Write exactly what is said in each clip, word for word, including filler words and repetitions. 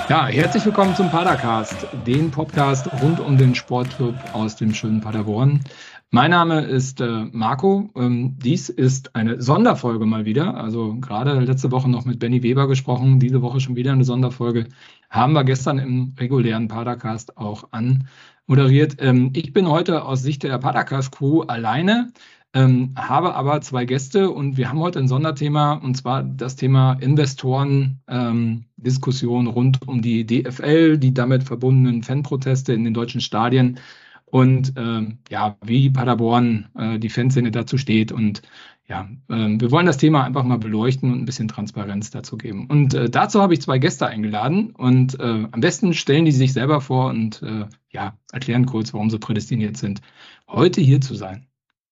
Ja, herzlich willkommen zum Padercast, dem Podcast rund um den Sportclub aus dem schönen Paderborn. Mein Name ist äh, Marco. Ähm, dies ist eine Sonderfolge mal wieder. Also gerade letzte Woche noch mit Benny Weber gesprochen, diese Woche schon wieder eine Sonderfolge. Haben wir gestern im regulären Padercast auch anmoderiert. Ähm, ich bin heute aus Sicht der Padercast-Crew alleine. Ähm, habe aber zwei Gäste und wir haben heute ein Sonderthema, und zwar das Thema Investoren-Diskussion rund um die D F L, die damit verbundenen Fanproteste in den deutschen Stadien und ähm, ja, wie Paderborn, äh, die Fanszene dazu steht. Und ja, ähm, wir wollen das Thema einfach mal beleuchten und ein bisschen Transparenz dazu geben. Und äh, dazu habe ich zwei Gäste eingeladen und äh, am besten stellen die sich selber vor und äh, ja, erklären kurz, warum sie prädestiniert sind, heute hier zu sein.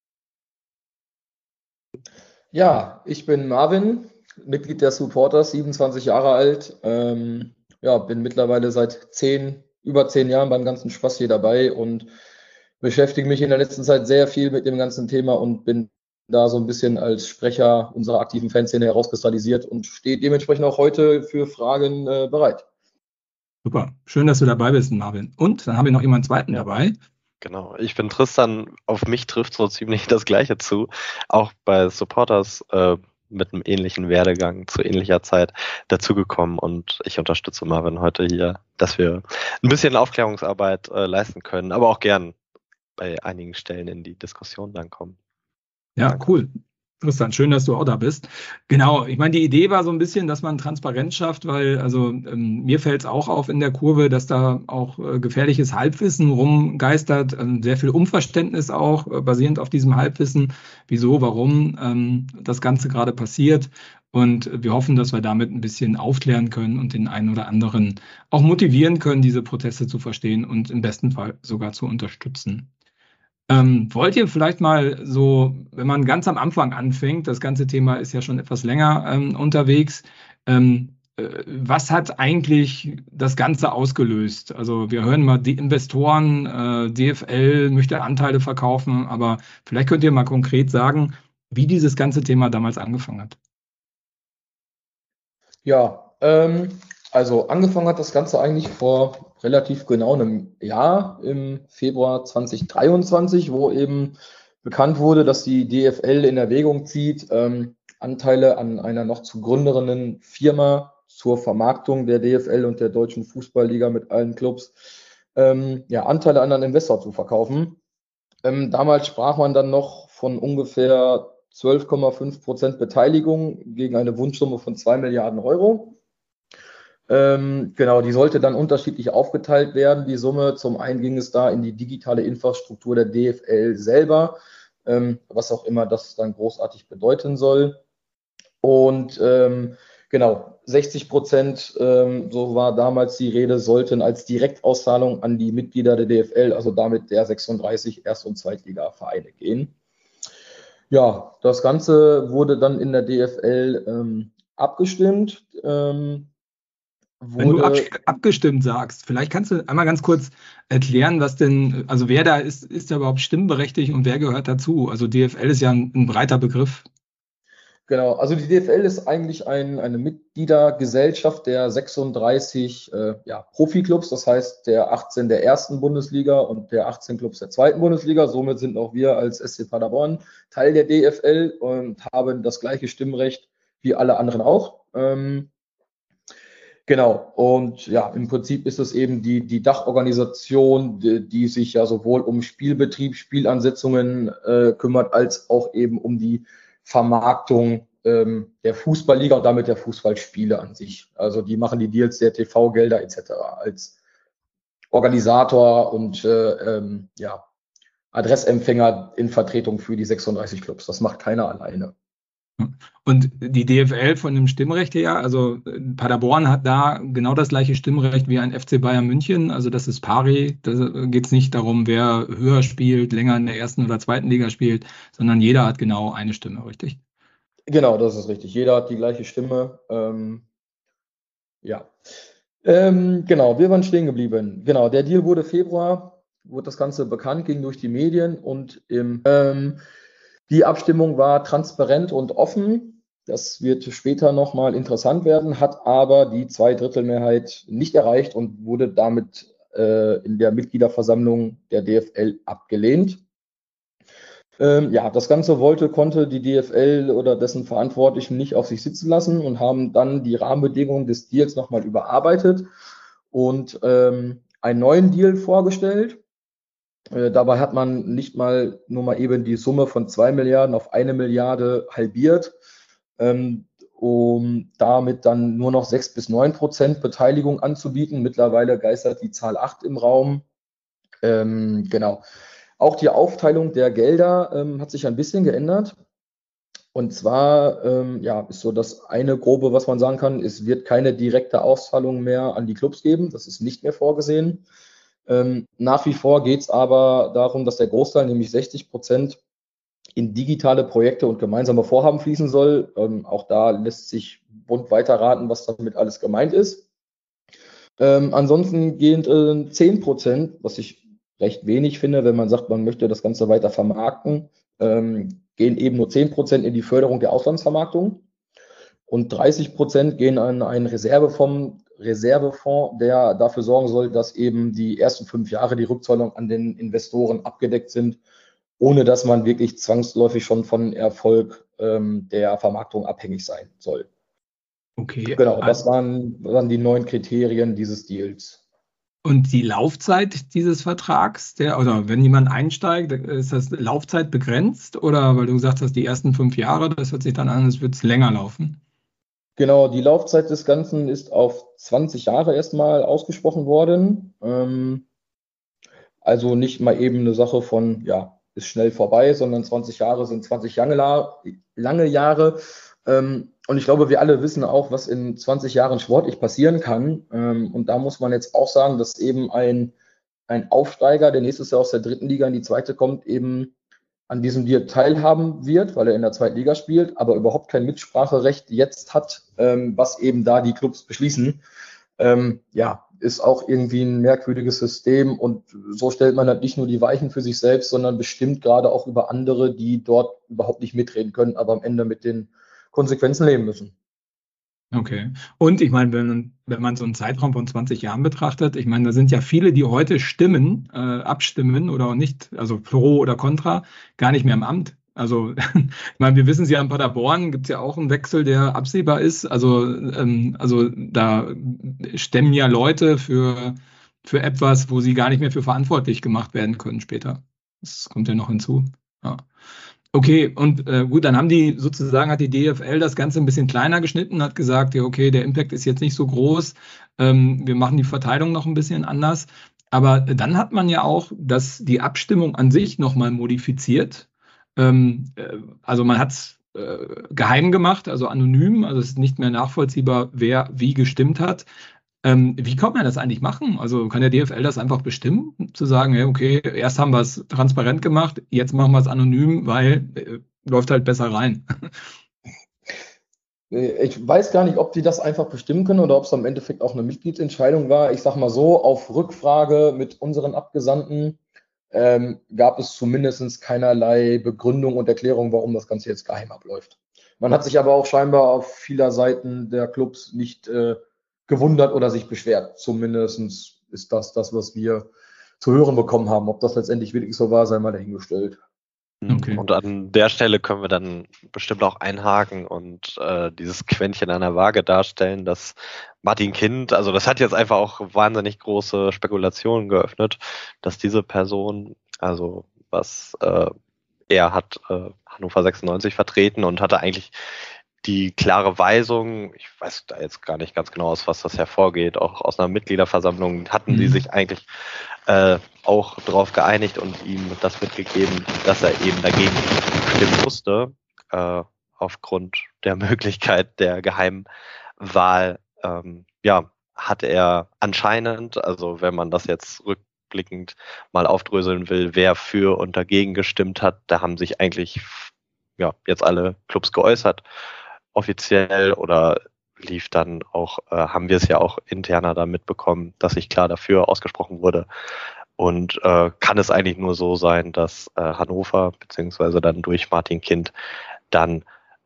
Ja, ich bin Marvin, Mitglied der Supporters, siebenundzwanzig Jahre alt. Ähm, ja, bin mittlerweile seit zehn, über zehn Jahren beim ganzen Spaß hier dabei und beschäftige mich in der letzten Zeit sehr viel mit dem ganzen Thema und bin da so ein bisschen als Sprecher unserer aktiven Fanszene herauskristallisiert und stehe dementsprechend auch heute für Fragen äh, bereit. Super, schön, dass du dabei bist, Marvin. Und dann haben wir noch jemanden zweiten Ja. dabei. Genau, ich bin Tristan, auf mich trifft so ziemlich das Gleiche zu. Auch bei Supporters äh, mit einem ähnlichen Werdegang zu ähnlicher Zeit dazugekommen und ich unterstütze Marvin heute hier, dass wir ein bisschen Aufklärungsarbeit äh, leisten können, aber auch gern bei einigen Stellen in die Diskussion dann kommen. Ja, Danke. cool. Interessant, schön, dass du auch da bist. Genau, ich meine, die Idee war so ein bisschen, dass man Transparenz schafft, weil also ähm, mir fällt es auch auf in der Kurve, dass da auch äh, gefährliches Halbwissen rumgeistert, ähm, sehr viel Unverständnis auch, äh, basierend auf diesem Halbwissen, wieso, warum ähm, das Ganze gerade passiert. Und wir hoffen, dass wir damit ein bisschen aufklären können und den einen oder anderen auch motivieren können, diese Proteste zu verstehen und im besten Fall sogar zu unterstützen. Ähm, wollt ihr vielleicht mal so, wenn man ganz am Anfang anfängt, das ganze Thema ist ja schon etwas länger ähm, unterwegs, ähm, äh, was hat eigentlich das Ganze ausgelöst? Also wir hören mal die Investoren, äh, D F L möchte Anteile verkaufen, aber vielleicht könnt ihr mal konkret sagen, wie dieses ganze Thema damals angefangen hat. Ja, ähm, also angefangen hat das Ganze eigentlich vor relativ genau einem Jahr, im Februar zwanzig dreiundzwanzig, wo eben bekannt wurde, dass die D F L in Erwägung zieht, ähm, Anteile an einer noch zu gründenden Firma zur Vermarktung der D F L und der Deutschen Fußballliga mit allen Clubs, ähm, ja, Anteile an einen Investor zu verkaufen. Ähm, damals sprach man dann noch von ungefähr zwölf Komma fünf Prozent Beteiligung gegen eine Wunschsumme von zwei Milliarden Euro. Ähm, genau, die sollte dann unterschiedlich aufgeteilt werden. Die Summe, zum einen ging es da in die digitale Infrastruktur der D F L selber, ähm, was auch immer das dann großartig bedeuten soll. Und ähm, genau, sechzig Prozent, ähm, so war damals die Rede, sollten als Direktauszahlung an die Mitglieder der D F L, also damit der sechsunddreißig Erst- und Zweitliga-Vereine gehen. Ja, das Ganze wurde dann in der D F L ähm, abgestimmt. Ähm, Wenn du ab, wurde abgestimmt sagst, vielleicht kannst du einmal ganz kurz erklären, was denn, also wer da ist, ist da überhaupt stimmberechtigt und wer gehört dazu? Also D F L ist ja ein, ein breiter Begriff. Genau, also die D F L ist eigentlich ein, eine Mitgliedergesellschaft der sechsunddreißig äh, ja, Profiklubs, das heißt der achtzehn der ersten Bundesliga und der achtzehn Clubs der zweiten Bundesliga. Somit sind auch wir als S C Paderborn Teil der D F L und haben das gleiche Stimmrecht wie alle anderen auch. Ähm, Genau, und ja, im Prinzip ist es eben die, die Dachorganisation, die, die sich ja sowohl um Spielbetrieb, Spielansetzungen äh, kümmert, als auch eben um die Vermarktung ähm, der Fußballliga und damit der Fußballspiele an sich. Also die machen die Deals der T V-Gelder et cetera als Organisator und äh, ähm, ja, Adressempfänger in Vertretung für die sechsunddreißig Clubs. Das macht keiner alleine. Und die D F L von dem Stimmrecht her, also äh, Paderborn hat da genau das gleiche Stimmrecht wie ein F C Bayern München. Also das ist pari. Da geht es nicht darum, wer höher spielt, länger in der ersten oder zweiten Liga spielt, sondern jeder hat genau eine Stimme, richtig? Genau, das ist richtig. Jeder hat die gleiche Stimme. Ähm, ja. Ähm, genau, wir waren stehen geblieben. Genau, der Deal wurde Februar, wurde das Ganze bekannt, ging durch die Medien und im, ähm, die Abstimmung war transparent und offen. Das wird später nochmal interessant werden, hat aber die Zweidrittelmehrheit nicht erreicht und wurde damit äh, in der Mitgliederversammlung der D F L abgelehnt. Ähm, ja, das Ganze wollte, konnte die D F L oder dessen Verantwortlichen nicht auf sich sitzen lassen und haben dann die Rahmenbedingungen des Deals nochmal überarbeitet und ähm, einen neuen Deal vorgestellt. Äh, dabei hat man nicht mal nur mal eben die Summe von zwei Milliarden auf eine Milliarde halbiert, ähm, um damit dann nur noch sechs bis neun Prozent Beteiligung anzubieten. Mittlerweile geistert die Zahl acht im Raum. Ähm, genau. Auch die Aufteilung der Gelder ähm, hat sich ein bisschen geändert. Und zwar ähm, ja, ist so das eine Grobe, was man sagen kann, es wird keine direkte Auszahlung mehr an die Clubs geben. Das ist nicht mehr vorgesehen. Ähm, nach wie vor geht es aber darum, dass der Großteil, nämlich sechzig Prozent, in digitale Projekte und gemeinsame Vorhaben fließen soll. Ähm, auch da lässt sich bunt weiterraten, was damit alles gemeint ist. Ähm, ansonsten gehen äh, zehn Prozent, was ich recht wenig finde, wenn man sagt, man möchte das Ganze weiter vermarkten, ähm, gehen eben nur zehn Prozent in die Förderung der Auslandsvermarktung und dreißig Prozent gehen an einen Reservefonds, Reservefonds, der dafür sorgen soll, dass eben die ersten fünf Jahre die Rückzahlung an den Investoren abgedeckt sind, ohne dass man wirklich zwangsläufig schon von Erfolg ähm, der Vermarktung abhängig sein soll. Okay. Genau, das waren, waren die neun Kriterien dieses Deals. Und die Laufzeit dieses Vertrags, der, oder wenn jemand einsteigt, ist das Laufzeit begrenzt? Oder weil du gesagt hast, die ersten fünf Jahre, das hört sich dann an, als würde es länger laufen? Genau, die Laufzeit des Ganzen ist auf zwanzig Jahre erstmal ausgesprochen worden. Ähm, also nicht mal eben eine Sache von, ja, ist schnell vorbei, sondern zwanzig Jahre sind zwanzig lange, lange Jahre. Ähm, und ich glaube, wir alle wissen auch, was in zwanzig Jahren sportlich passieren kann. Ähm, und da muss man jetzt auch sagen, dass eben ein, ein Aufsteiger, der nächstes Jahr aus der dritten Liga in die zweite kommt, eben an diesem Deal teilhaben wird, weil er in der zweiten Liga spielt, aber überhaupt kein Mitspracherecht jetzt hat, ähm, was eben da die Clubs beschließen. Ähm, ja, ist auch irgendwie ein merkwürdiges System und so stellt man halt nicht nur die Weichen für sich selbst, sondern bestimmt gerade auch über andere, die dort überhaupt nicht mitreden können, aber am Ende mit den Konsequenzen leben müssen. Okay. Und ich meine, wenn, wenn man so einen Zeitraum von zwanzig Jahren betrachtet, ich meine, da sind ja viele, die heute stimmen, äh, abstimmen oder auch nicht, also pro oder contra, gar nicht mehr im Amt. Also, ich meine, wir wissen es ja in Paderborn, gibt es ja auch einen Wechsel, der absehbar ist. Also, ähm, also da stemmen ja Leute für, für etwas, wo sie gar nicht mehr für verantwortlich gemacht werden können später. Das kommt ja noch hinzu. Ja. Okay, und äh, gut, dann haben die sozusagen, hat die D F L das Ganze ein bisschen kleiner geschnitten, hat gesagt, ja, okay, der Impact ist jetzt nicht so groß, ähm, wir machen die Verteilung noch ein bisschen anders. Aber dann hat man ja auch das, die Abstimmung an sich nochmal modifiziert. Ähm, äh, also man hat es äh, geheim gemacht, also anonym, also es ist nicht mehr nachvollziehbar, wer wie gestimmt hat. Ähm, wie kann man das eigentlich machen? Also kann der D F L das einfach bestimmen, zu sagen, ja, okay, erst haben wir es transparent gemacht, jetzt machen wir es anonym, weil äh, läuft halt besser rein. Ich weiß gar nicht, ob die das einfach bestimmen können oder ob es am Endeffekt auch eine Mitgliedsentscheidung war. Ich sage mal so, auf Rückfrage mit unseren Abgesandten ähm, gab es zumindest keinerlei Begründung und Erklärung, warum das Ganze jetzt geheim abläuft. Man hat sich aber auch scheinbar auf vieler Seiten der Clubs nicht äh, gewundert oder sich beschwert. Zumindest ist das das, was wir zu hören bekommen haben. Ob das letztendlich wirklich so war, sei mal dahingestellt. Okay. Und an der Stelle können wir dann bestimmt auch einhaken und äh, dieses Quäntchen an der Waage darstellen, dass Martin Kind, also das hat jetzt einfach auch wahnsinnig große Spekulationen geöffnet, dass diese Person, also was äh, er hat äh, Hannover sechsundneunzig vertreten und hatte eigentlich die klare Weisung, ich weiß da jetzt gar nicht ganz genau, aus was das hervorgeht, auch aus einer Mitgliederversammlung hatten sie Mhm. sich eigentlich äh, auch darauf geeinigt und ihm das mitgegeben, dass er eben dagegen stimmen musste, äh, aufgrund der Möglichkeit der geheimen Wahl. Ähm, ja, hat er anscheinend, also wenn man das jetzt rückblickend mal aufdröseln will, wer für und dagegen gestimmt hat, da haben sich eigentlich ja jetzt alle Clubs geäußert, offiziell, oder lief dann auch, äh, haben wir es ja auch interner da mitbekommen, dass sich klar dafür ausgesprochen wurde. Und äh, kann es eigentlich nur so sein, dass äh, Hannover, beziehungsweise dann durch Martin Kind, dann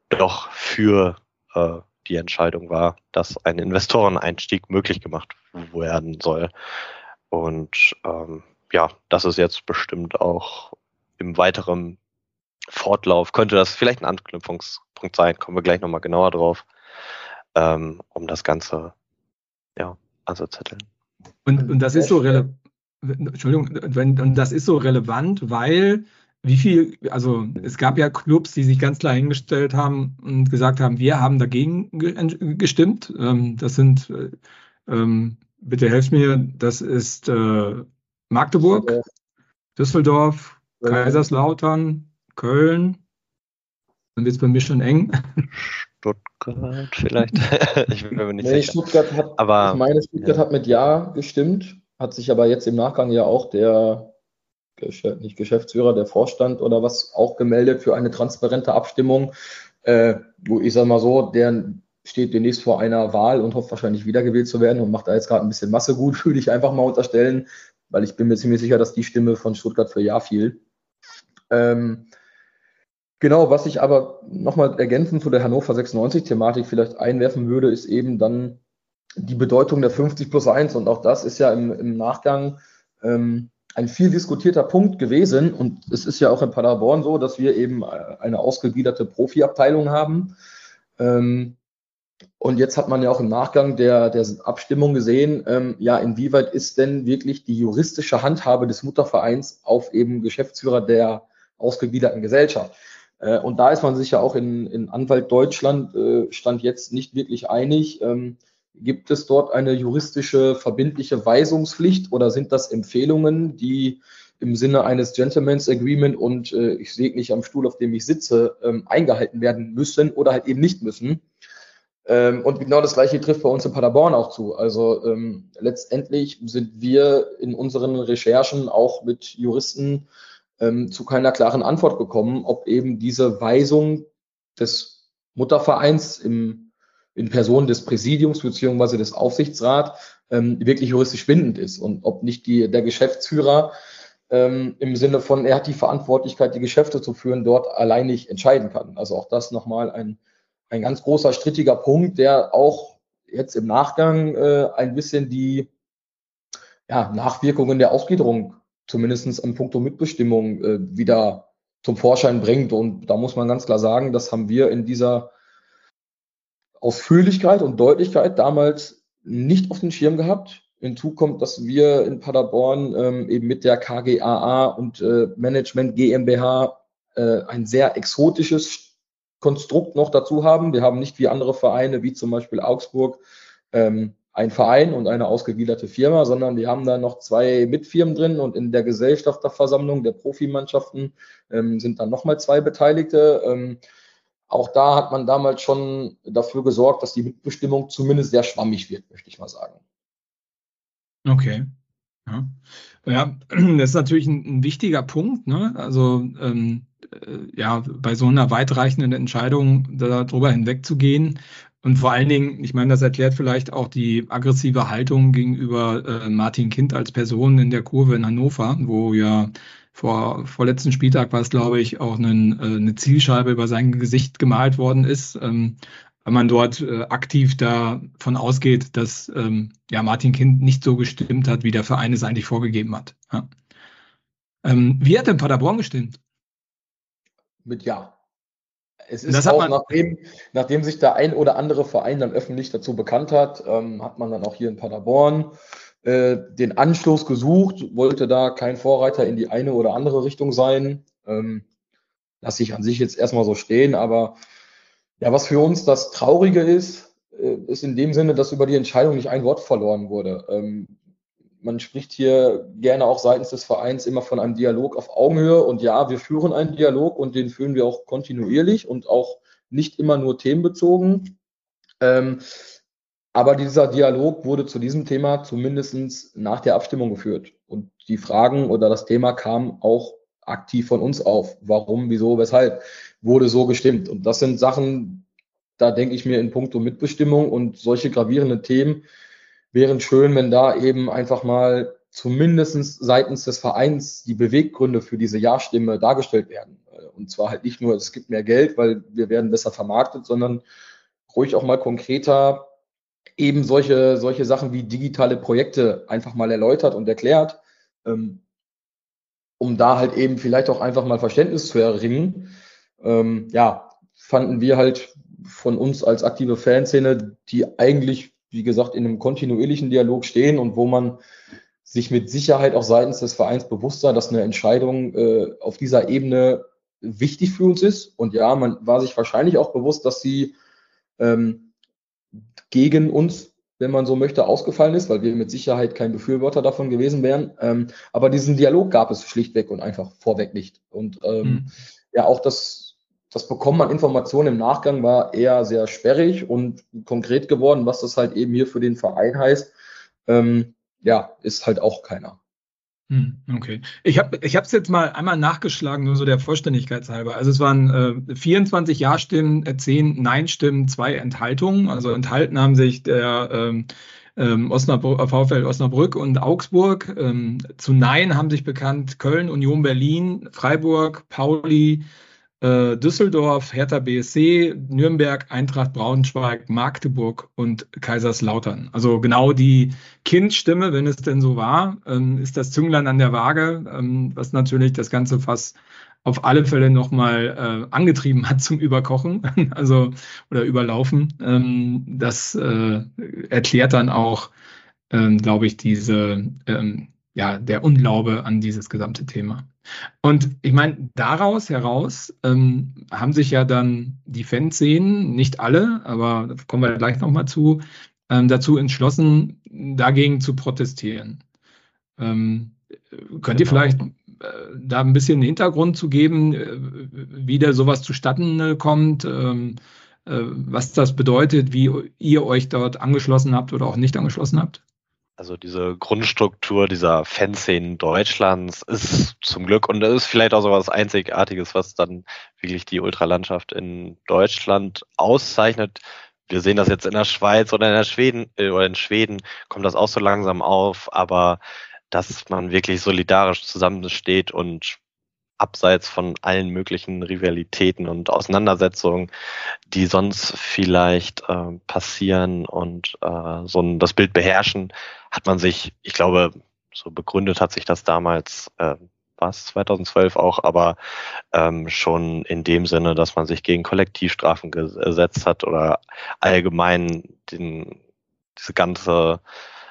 doch für äh, die Entscheidung war, dass ein Investoreneinstieg möglich gemacht werden soll. Und ähm, ja, das ist jetzt bestimmt auch im weiteren Fortlauf, könnte das vielleicht ein Anknüpfungspunkt sein, kommen wir gleich nochmal genauer drauf, ähm, um das Ganze ja, anzuzetteln. Und, und das ist so relevant, Entschuldigung, wenn, und das ist so relevant, weil wie viel, also es gab ja Clubs, die sich ganz klar hingestellt haben und gesagt haben, wir haben dagegen gestimmt. Das sind, bitte helft mir, das ist Magdeburg, Düsseldorf, Kaiserslautern, Köln. Dann wird es bei mir schon eng. Stuttgart vielleicht. Ich bin mir nicht nee, sicher. Stuttgart hat, aber, ich meine, Stuttgart ja. hat mit Ja gestimmt, hat sich aber jetzt im Nachgang ja auch der, nicht Geschäftsführer, der Vorstand oder was, auch gemeldet für eine transparente Abstimmung. Äh, wo ich sage mal so, der steht demnächst vor einer Wahl und hofft wahrscheinlich wiedergewählt zu werden und macht da jetzt gerade ein bisschen Masse gut, würde ich einfach mal unterstellen, weil ich bin mir ziemlich sicher, dass die Stimme von Stuttgart für Ja fiel. Ähm, Genau, was ich aber nochmal ergänzend zu der Hannover sechsundneunzig-Thematik vielleicht einwerfen würde, ist eben dann die Bedeutung der fünfzig plus eins. Und auch das ist ja im, im Nachgang ähm, ein viel diskutierter Punkt gewesen. Und es ist ja auch in Paderborn so, dass wir eben eine ausgegliederte Profiabteilung haben. Ähm, und jetzt hat man ja auch im Nachgang der, der Abstimmung gesehen, ähm, ja, inwieweit ist denn wirklich die juristische Handhabe des Muttervereins auf eben Geschäftsführer der ausgegliederten Gesellschaft. Und da ist man sich ja auch in, in Anwalt Deutschland äh, stand jetzt nicht wirklich einig. Ähm, gibt es dort eine juristische verbindliche Weisungspflicht oder sind das Empfehlungen, die im Sinne eines Gentleman's Agreement und äh, ich sehe nicht am Stuhl, auf dem ich sitze, ähm, eingehalten werden müssen oder halt eben nicht müssen? Ähm, und genau das Gleiche trifft bei uns in Paderborn auch zu. Also ähm, letztendlich sind wir in unseren Recherchen auch mit Juristen zu keiner klaren Antwort gekommen, ob eben diese Weisung des Muttervereins im, in Person des Präsidiums bzw. des Aufsichtsrats ähm, wirklich juristisch bindend ist und ob nicht die, der Geschäftsführer ähm, im Sinne von, er hat die Verantwortlichkeit, die Geschäfte zu führen, dort alleinig entscheiden kann. Also auch das nochmal ein, ein ganz großer, strittiger Punkt, der auch jetzt im Nachgang äh, ein bisschen die ja, Nachwirkungen der Ausgliederung zumindest am Punkto Mitbestimmung äh, wieder zum Vorschein bringt. Und da muss man ganz klar sagen, das haben wir in dieser Ausführlichkeit und Deutlichkeit damals nicht auf den Schirm gehabt. Hinzu kommt, dass wir in Paderborn ähm, eben mit der K G A A und äh, Management GmbH äh, ein sehr exotisches Konstrukt noch dazu haben. Wir haben nicht wie andere Vereine, wie zum Beispiel Augsburg, ähm, ein Verein und eine ausgegliederte Firma, sondern wir haben da noch zwei Mitfirmen drin und in der Gesellschafterversammlung der Profimannschaften ähm, sind dann nochmal zwei Beteiligte. Ähm, auch da hat man damals schon dafür gesorgt, dass die Mitbestimmung zumindest sehr schwammig wird, möchte ich mal sagen. Okay. Ja, ja, das ist natürlich ein, ein wichtiger Punkt, ne? Also ähm, äh, ja, bei so einer weitreichenden Entscheidung darüber hinwegzugehen. Und vor allen Dingen, ich meine, das erklärt vielleicht auch die aggressive Haltung gegenüber äh, Martin Kind als Person in der Kurve in Hannover, wo ja vor vorletzten Spieltag war es, glaube ich, auch einen, äh, eine Zielscheibe über sein Gesicht gemalt worden ist. Ähm, weil man dort äh, aktiv davon ausgeht, dass ähm, ja, Martin Kind nicht so gestimmt hat, wie der Verein es eigentlich vorgegeben hat. Ja. Ähm, wie hat denn Paderborn gestimmt? Mit Ja. Es Das ist hat auch, man, nachdem, nachdem sich der ein oder andere Verein dann öffentlich dazu bekannt hat, ähm, hat man dann auch hier in Paderborn äh, den Anschluss gesucht, wollte da kein Vorreiter in die eine oder andere Richtung sein. Ähm, lasse ich an sich jetzt erstmal so stehen, aber ja, was für uns das Traurige ist, äh, ist in dem Sinne, dass über die Entscheidung nicht ein Wort verloren wurde. Ähm, man spricht hier gerne auch seitens des Vereins immer von einem Dialog auf Augenhöhe. Und ja, wir führen einen Dialog und den führen wir auch kontinuierlich und auch nicht immer nur themenbezogen. Ähm, aber dieser Dialog wurde zu diesem Thema zumindest nach der Abstimmung geführt. Und die Fragen oder das Thema kam auch aktiv von uns auf. Warum, wieso, weshalb wurde so gestimmt? Und das sind Sachen, da denke ich mir in puncto Mitbestimmung und solche gravierenden Themen, wären schön, wenn da eben einfach mal zumindest seitens des Vereins die Beweggründe für diese Ja-Stimme dargestellt werden. Und zwar halt nicht nur, es gibt mehr Geld, weil wir werden besser vermarktet, sondern ruhig auch mal konkreter eben solche, solche Sachen wie digitale Projekte einfach mal erläutert und erklärt, ähm, um da halt eben vielleicht auch einfach mal Verständnis zu erringen. Ähm, ja, fanden wir halt von uns als aktive Fanszene, die eigentlich, wie gesagt, in einem kontinuierlichen Dialog stehen und wo man sich mit Sicherheit auch seitens des Vereins bewusst war, dass eine Entscheidung äh, auf dieser Ebene wichtig für uns ist. Und ja, man war sich wahrscheinlich auch bewusst, dass sie ähm, gegen uns, wenn man so möchte, ausgefallen ist, weil wir mit Sicherheit kein Befürworter davon gewesen wären. Ähm, aber diesen Dialog gab es schlichtweg und einfach vorweg nicht. Und ähm, mhm. ja, auch das, das Bekommen an Informationen im Nachgang war eher sehr sperrig und konkret geworden, was das halt eben hier für den Verein heißt. Ähm, ja, ist halt auch keiner. Okay. Ich habe ich es jetzt mal einmal nachgeschlagen, nur so der Vollständigkeit halber. Also es waren äh, vierundzwanzig Ja-Stimmen, äh, zehn Nein-Stimmen, zwei Enthaltungen. Also enthalten haben sich der ähm, ähm, Osnabrück, VfL Osnabrück und Augsburg. Ähm, zu Nein haben sich bekannt Köln, Union Berlin, Freiburg, Pauli, äh, Düsseldorf, Hertha B S C, Nürnberg, Eintracht Braunschweig, Magdeburg und Kaiserslautern. Also genau die Kindstimme, wenn es denn so war, ähm, ist das Zünglein an der Waage, ähm, was natürlich das ganze Fass auf alle Fälle nochmal äh, angetrieben hat zum Überkochen, also oder Überlaufen. Ähm, das äh, erklärt dann auch, ähm, glaube ich, diese ähm, ja der Unglaube an dieses gesamte Thema. Und ich meine, daraus heraus ähm, haben sich ja dann die Fanszenen, nicht alle, aber da kommen wir gleich nochmal zu, ähm, dazu entschlossen, dagegen zu protestieren. Ähm, könnt genau. ihr vielleicht äh, da ein bisschen Hintergrund zu geben, äh, wie da sowas zustande kommt, ähm, äh, was das bedeutet, wie ihr euch dort angeschlossen habt oder auch nicht angeschlossen habt? Also diese Grundstruktur dieser Fanszenen Deutschlands ist zum Glück, und das ist vielleicht auch so was Einzigartiges, was dann wirklich die Ultralandschaft in Deutschland auszeichnet. Wir sehen das jetzt in der Schweiz oder in der Schweden, äh, oder in Schweden kommt das auch so langsam auf, aber dass man wirklich solidarisch zusammensteht und abseits von allen möglichen Rivalitäten und Auseinandersetzungen, die sonst vielleicht äh, passieren und äh, so ein, das Bild beherrschen, hat man sich, ich glaube, so begründet hat sich das damals, äh, war es zweitausendzwölf auch, aber ähm, schon in dem Sinne, dass man sich gegen Kollektivstrafen gesetzt hat oder allgemein den, diese ganze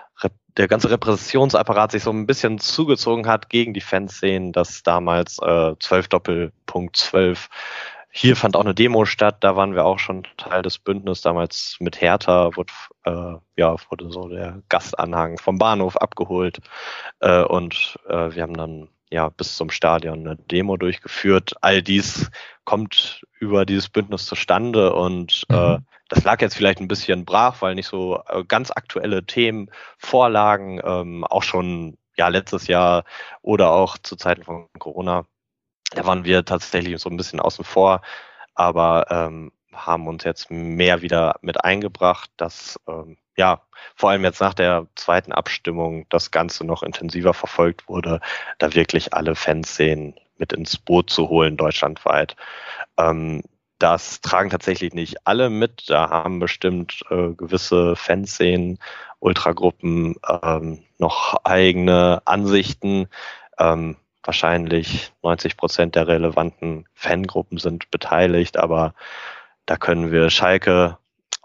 der ganze Repressionsapparat sich so ein bisschen zugezogen hat gegen die Fanszenen, dass damals äh, zwölf Doppelpunkt zwölf, hier fand auch eine Demo statt, da waren wir auch schon Teil des Bündnisses, damals mit Hertha wurde, äh, ja, wurde so der Gastanhang vom Bahnhof abgeholt äh, und äh, wir haben dann ja bis zum Stadion eine Demo durchgeführt. All dies kommt über dieses Bündnis zustande und mhm. äh, das lag jetzt vielleicht ein bisschen brach, weil nicht so äh, ganz aktuelle Themen vorlagen, ähm, auch schon ja letztes Jahr oder auch zu Zeiten von Corona. Da waren wir tatsächlich so ein bisschen außen vor, aber ähm, haben uns jetzt mehr wieder mit eingebracht, dass ähm, ja vor allem jetzt nach der zweiten Abstimmung das Ganze noch intensiver verfolgt wurde, da wirklich alle Fanszenen mit ins Boot zu holen, deutschlandweit. Ähm, das tragen tatsächlich nicht alle mit, da haben bestimmt äh, gewisse Fanszenen, Ultragruppen ähm, noch eigene Ansichten. Ähm, wahrscheinlich neunzig Prozent der relevanten Fangruppen sind beteiligt, aber da können wir Schalke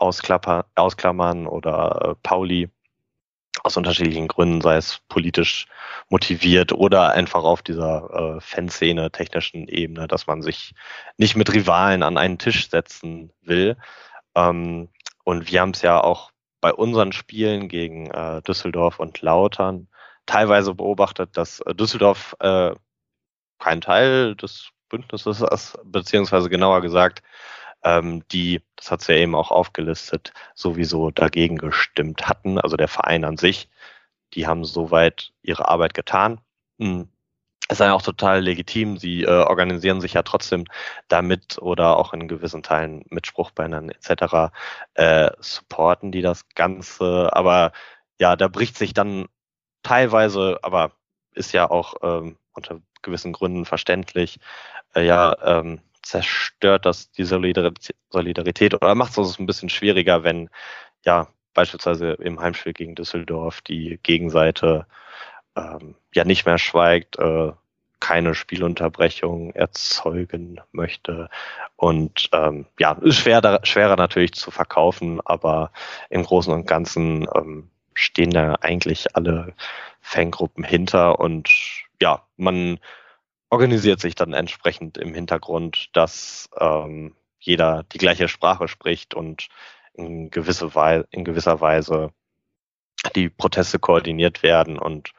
ausklammern oder äh, Pauli aus unterschiedlichen Gründen, sei es politisch motiviert oder einfach auf dieser äh, Fanszene technischen Ebene, dass man sich nicht mit Rivalen an einen Tisch setzen will. Ähm, und wir haben es ja auch bei unseren Spielen gegen äh, Düsseldorf und Lautern teilweise beobachtet, dass äh, Düsseldorf äh, kein Teil des Bündnisses ist, beziehungsweise genauer gesagt, ähm, die, das hat sie ja eben auch aufgelistet, sowieso dagegen gestimmt hatten, also der Verein an sich, die haben soweit ihre Arbeit getan. Mhm. Es ist ja auch total legitim, sie äh, organisieren sich ja trotzdem damit oder auch in gewissen Teilen mit Spruchbannern et cetera äh, supporten die das Ganze, aber ja, da bricht sich dann teilweise, aber ist ja auch ähm, unter gewissen Gründen verständlich, äh, ja, ähm, zerstört das die Solidarität, Solidarität oder macht es uns ein bisschen schwieriger, wenn ja beispielsweise im Heimspiel gegen Düsseldorf die Gegenseite ähm, ja nicht mehr schweigt, äh, keine Spielunterbrechung erzeugen möchte. Und ähm, ja, ist schwer, schwerer natürlich zu verkaufen, aber im Großen und Ganzen ähm, stehen da eigentlich alle Fangruppen hinter und ja, man organisiert sich dann entsprechend im Hintergrund, dass ähm, jeder die gleiche Sprache spricht und in, gewisse Weise, in gewisser Weise die Proteste koordiniert werden und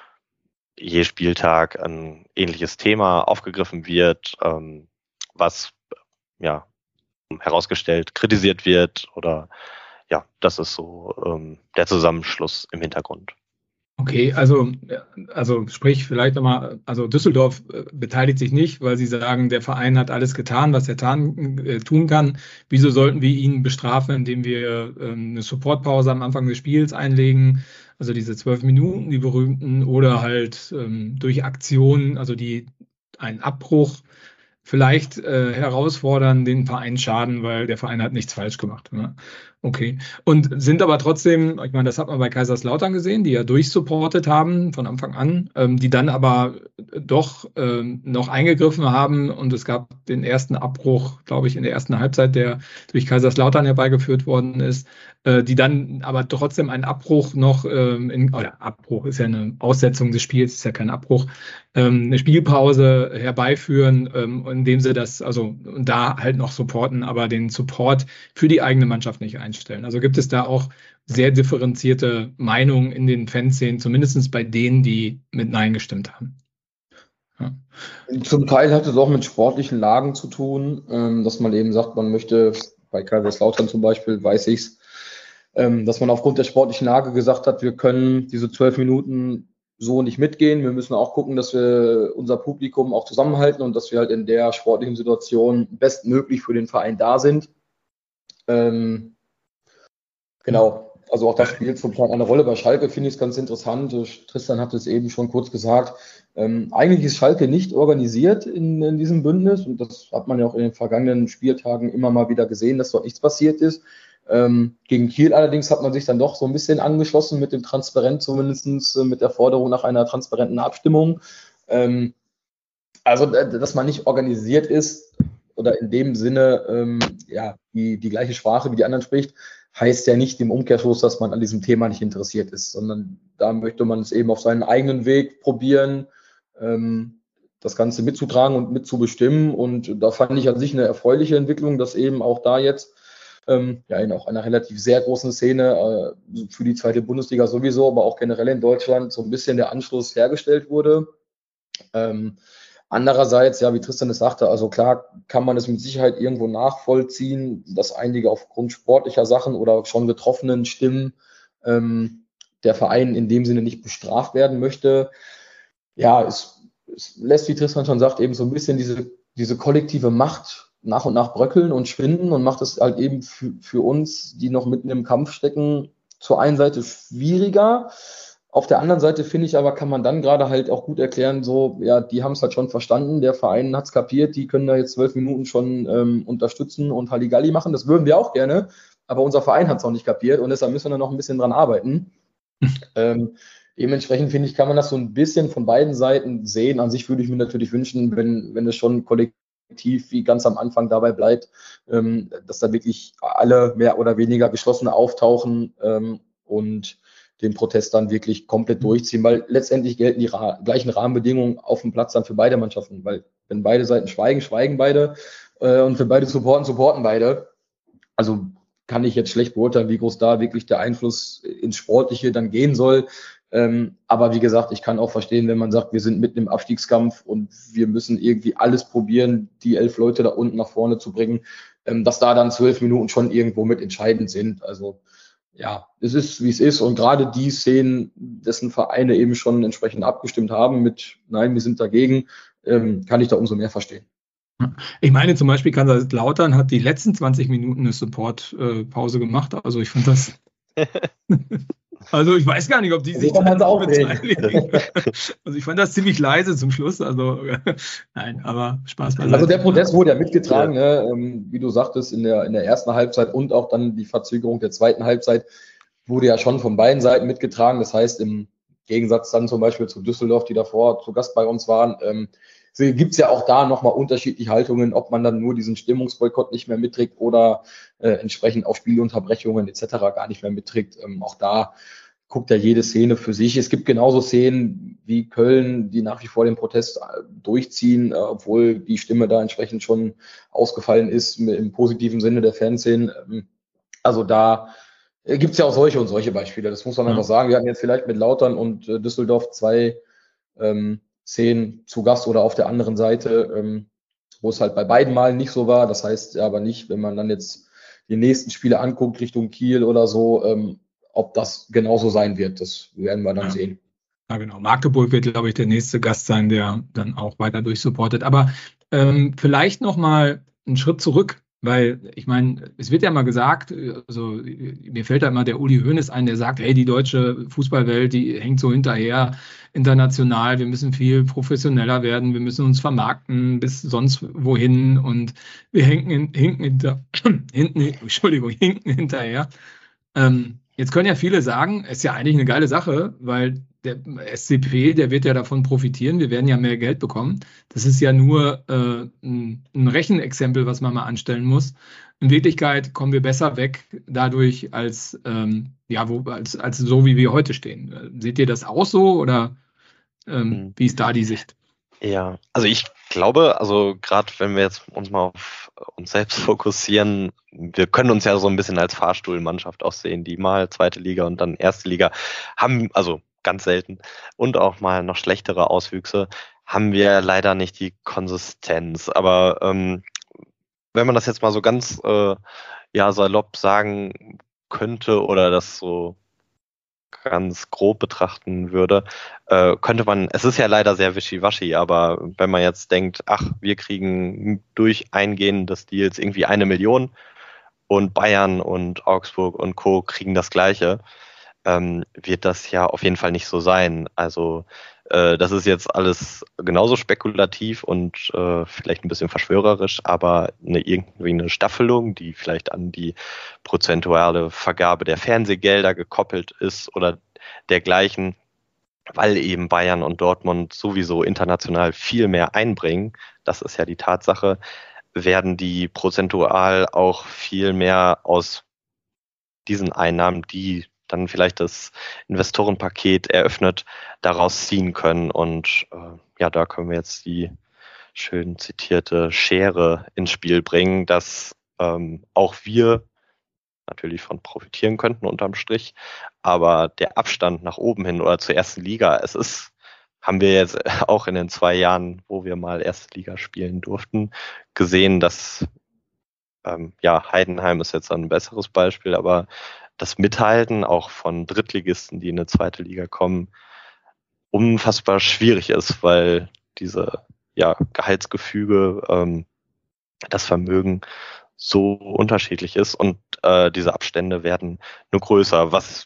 je Spieltag ein ähnliches Thema aufgegriffen wird, ähm, was ja herausgestellt, kritisiert wird oder ja, das ist so ähm, der Zusammenschluss im Hintergrund. Okay, also, also sprich vielleicht nochmal, also Düsseldorf äh, beteiligt sich nicht, weil sie sagen, der Verein hat alles getan, was er tan, äh, tun kann. Wieso sollten wir ihn bestrafen, indem wir äh, eine Supportpause am Anfang des Spiels einlegen, also diese zwölf Minuten, die berühmten, oder halt ähm, durch Aktionen, also die einen Abbruch vielleicht äh, herausfordern, den Verein schaden, weil der Verein hat nichts falsch gemacht. Ne? Okay. Und sind aber trotzdem, ich meine, das hat man bei Kaiserslautern gesehen, die ja durchsupportet haben von Anfang an, ähm, die dann aber doch ähm, noch eingegriffen haben und es gab den ersten Abbruch, glaube ich, in der ersten Halbzeit, der durch Kaiserslautern herbeigeführt worden ist, äh, die dann aber trotzdem einen Abbruch noch, ähm, in, oder Abbruch ist ja eine Aussetzung des Spiels, ist ja kein Abbruch, ähm, eine Spielpause herbeiführen, ähm, indem sie das, also da halt noch supporten, aber den Support für die eigene Mannschaft nicht einstellen. Also gibt es da auch sehr differenzierte Meinungen in den Fanszenen, zumindest bei denen, die mit Nein gestimmt haben. Ja. Zum Teil hat es auch mit sportlichen Lagen zu tun, ähm, dass man eben sagt, man möchte, bei Kaiserslautern zum Beispiel, weiß ich es, ähm, dass man aufgrund der sportlichen Lage gesagt hat, wir können diese zwölf Minuten so nicht mitgehen. Wir müssen auch gucken, dass wir unser Publikum auch zusammenhalten und dass wir halt in der sportlichen Situation bestmöglich für den Verein da sind. Ähm, genau, also auch das spielt zum Teil eine Rolle. Bei Schalke finde ich es ganz interessant. Tristan hat es eben schon kurz gesagt. Ähm, eigentlich ist Schalke nicht organisiert in, in diesem Bündnis und das hat man ja auch in den vergangenen Spieltagen immer mal wieder gesehen, dass dort nichts passiert ist. Ähm, gegen Kiel allerdings hat man sich dann doch so ein bisschen angeschlossen mit dem Transparent, zumindest äh, mit der Forderung nach einer transparenten Abstimmung. Ähm, also, dass man nicht organisiert ist oder in dem Sinne ähm, ja, die, die gleiche Sprache wie die anderen spricht, heißt ja nicht im Umkehrschluss, dass man an diesem Thema nicht interessiert ist, sondern da möchte man es eben auf seinen eigenen Weg probieren, ähm, das Ganze mitzutragen und mitzubestimmen. Und da fand ich an sich eine erfreuliche Entwicklung, dass eben auch da jetzt ähm, ja in auch einer relativ sehr großen Szene äh, für die zweite Bundesliga sowieso, aber auch generell in Deutschland so ein bisschen der Anschluss hergestellt wurde. Ähm, Andererseits, ja, wie Tristan es sagte, also klar kann man es mit Sicherheit irgendwo nachvollziehen, dass einige aufgrund sportlicher Sachen oder schon getroffenen Stimmen ähm, der Verein in dem Sinne nicht bestraft werden möchte. Ja, es, es lässt, wie Tristan schon sagt, eben so ein bisschen diese, diese kollektive Macht nach und nach bröckeln und schwinden und macht es halt eben für, für uns, die noch mitten im Kampf stecken, zur einen Seite schwieriger. Auf der anderen Seite finde ich aber, kann man dann gerade halt auch gut erklären, so, ja, die haben es halt schon verstanden, der Verein hat es kapiert, die können da jetzt zwölf Minuten schon ähm, unterstützen und Halligalli machen, das würden wir auch gerne, aber unser Verein hat es auch nicht kapiert und deshalb müssen wir da noch ein bisschen dran arbeiten. ähm, dementsprechend finde ich, kann man das so ein bisschen von beiden Seiten sehen. An sich würde ich mir natürlich wünschen, wenn, wenn es schon kollektiv wie ganz am Anfang dabei bleibt, ähm, dass da wirklich alle mehr oder weniger geschlossen auftauchen ähm, und den Protest dann wirklich komplett durchziehen, weil letztendlich gelten die ra- gleichen Rahmenbedingungen auf dem Platz dann für beide Mannschaften, weil wenn beide Seiten schweigen, schweigen beide äh, und wenn beide supporten, supporten beide. Also kann ich jetzt schlecht beurteilen, wie groß da wirklich der Einfluss ins Sportliche dann gehen soll. Ähm, aber wie gesagt, ich kann auch verstehen, wenn man sagt, wir sind mitten im Abstiegskampf und wir müssen irgendwie alles probieren, die elf Leute da unten nach vorne zu bringen, ähm, dass da dann zwölf Minuten schon irgendwo mit entscheidend sind. Also ja, es ist, wie es ist. Und gerade die Szenen, dessen Vereine eben schon entsprechend abgestimmt haben mit, nein, wir sind dagegen, ähm, kann ich da umso mehr verstehen. Ich meine zum Beispiel, Kaiserslautern hat die letzten zwanzig Minuten eine Support-Pause gemacht. Also ich fand das... Also ich weiß gar nicht, ob die sich kann man da auch beteiligen. Also ich fand das ziemlich leise zum Schluss. Also nein, aber Spaß beiseite. Also der Protest wurde ja mitgetragen, ja. Ne? Ähm, wie du sagtest, in der, in der ersten Halbzeit und auch dann die Verzögerung der zweiten Halbzeit wurde ja schon von beiden Seiten mitgetragen. Das heißt, im Gegensatz dann zum Beispiel zu Düsseldorf, die davor zu Gast bei uns waren, ähm, gibt es ja auch da nochmal unterschiedliche Haltungen, ob man dann nur diesen Stimmungsboykott nicht mehr mitträgt oder äh, entsprechend auch Spielunterbrechungen et cetera gar nicht mehr mitträgt. Ähm, auch da guckt ja jede Szene für sich. Es gibt genauso Szenen wie Köln, die nach wie vor den Protest durchziehen, äh, obwohl die Stimme da entsprechend schon ausgefallen ist im positiven Sinne der Fanszenen. Ähm, also da gibt es ja auch solche und solche Beispiele. Das muss man ja. einfach sagen. Wir hatten jetzt vielleicht mit Lautern und äh, Düsseldorf zwei ähm, Szenen zu Gast oder auf der anderen Seite, ähm, wo es halt bei beiden Malen nicht so war. Das heißt aber nicht, wenn man dann jetzt die nächsten Spiele anguckt, Richtung Kiel oder so, ähm, ob das genauso sein wird. Das werden wir dann ja. sehen. Ja, genau. Magdeburg wird, glaube ich, der nächste Gast sein, der dann auch weiter durchsupportet. Aber ähm, vielleicht noch mal einen Schritt zurück, weil ich meine, es wird ja mal gesagt, also mir fällt da immer der Uli Hoeneß ein, der sagt, hey, die deutsche Fußballwelt, die hängt so hinterher international, wir müssen viel professioneller werden, wir müssen uns vermarkten bis sonst wohin und wir hinken, hinken, hinter, hinten, Entschuldigung, hinken hinterher. Ähm, jetzt können ja viele sagen, es ist ja eigentlich eine geile Sache, weil der S C P, der wird ja davon profitieren, wir werden ja mehr Geld bekommen. Das ist ja nur äh, ein, ein Rechenexempel, was man mal anstellen muss. In Wirklichkeit kommen wir besser weg dadurch, als, ähm, ja, wo, als, als so, wie wir heute stehen. Seht ihr das auch so oder ähm, hm. wie ist da die Sicht? Ja, also ich glaube, also gerade wenn wir jetzt uns mal auf uns selbst fokussieren, wir können uns ja so ein bisschen als Fahrstuhlmannschaft auch sehen, die mal zweite Liga und dann erste Liga haben, also ganz selten und auch mal noch schlechtere Auswüchse, haben wir leider nicht die Konsistenz. Aber ähm, wenn man das jetzt mal so ganz äh, ja salopp sagen könnte oder das so ganz grob betrachten würde, äh, könnte man, es ist ja leider sehr wischiwaschi, aber wenn man jetzt denkt, ach, wir kriegen durch Eingehen des Deals irgendwie eine Million und Bayern und Augsburg und Co. kriegen das Gleiche, ähm, wird das ja auf jeden Fall nicht so sein. Also äh, das ist jetzt alles genauso spekulativ und äh, vielleicht ein bisschen verschwörerisch, aber eine, irgendwie eine Staffelung, die vielleicht an die prozentuale Vergabe der Fernsehgelder gekoppelt ist oder dergleichen, weil eben Bayern und Dortmund sowieso international viel mehr einbringen, das ist ja die Tatsache, werden die prozentual auch viel mehr aus diesen Einnahmen, die dann vielleicht das Investorenpaket eröffnet, daraus ziehen können. Und äh, ja, da können wir jetzt die schön zitierte Schere ins Spiel bringen, dass ähm, auch wir natürlich von profitieren könnten unterm Strich, aber der Abstand nach oben hin oder zur ersten Liga, es ist, haben wir jetzt auch in den zwei Jahren, wo wir mal erste Liga spielen durften, gesehen, dass ähm, ja, Heidenheim ist jetzt ein besseres Beispiel, aber das Mithalten auch von Drittligisten, die in eine zweite Liga kommen, unfassbar schwierig ist, weil diese ja, Gehaltsgefüge, ähm, das Vermögen so unterschiedlich ist und äh, diese Abstände werden nur größer, was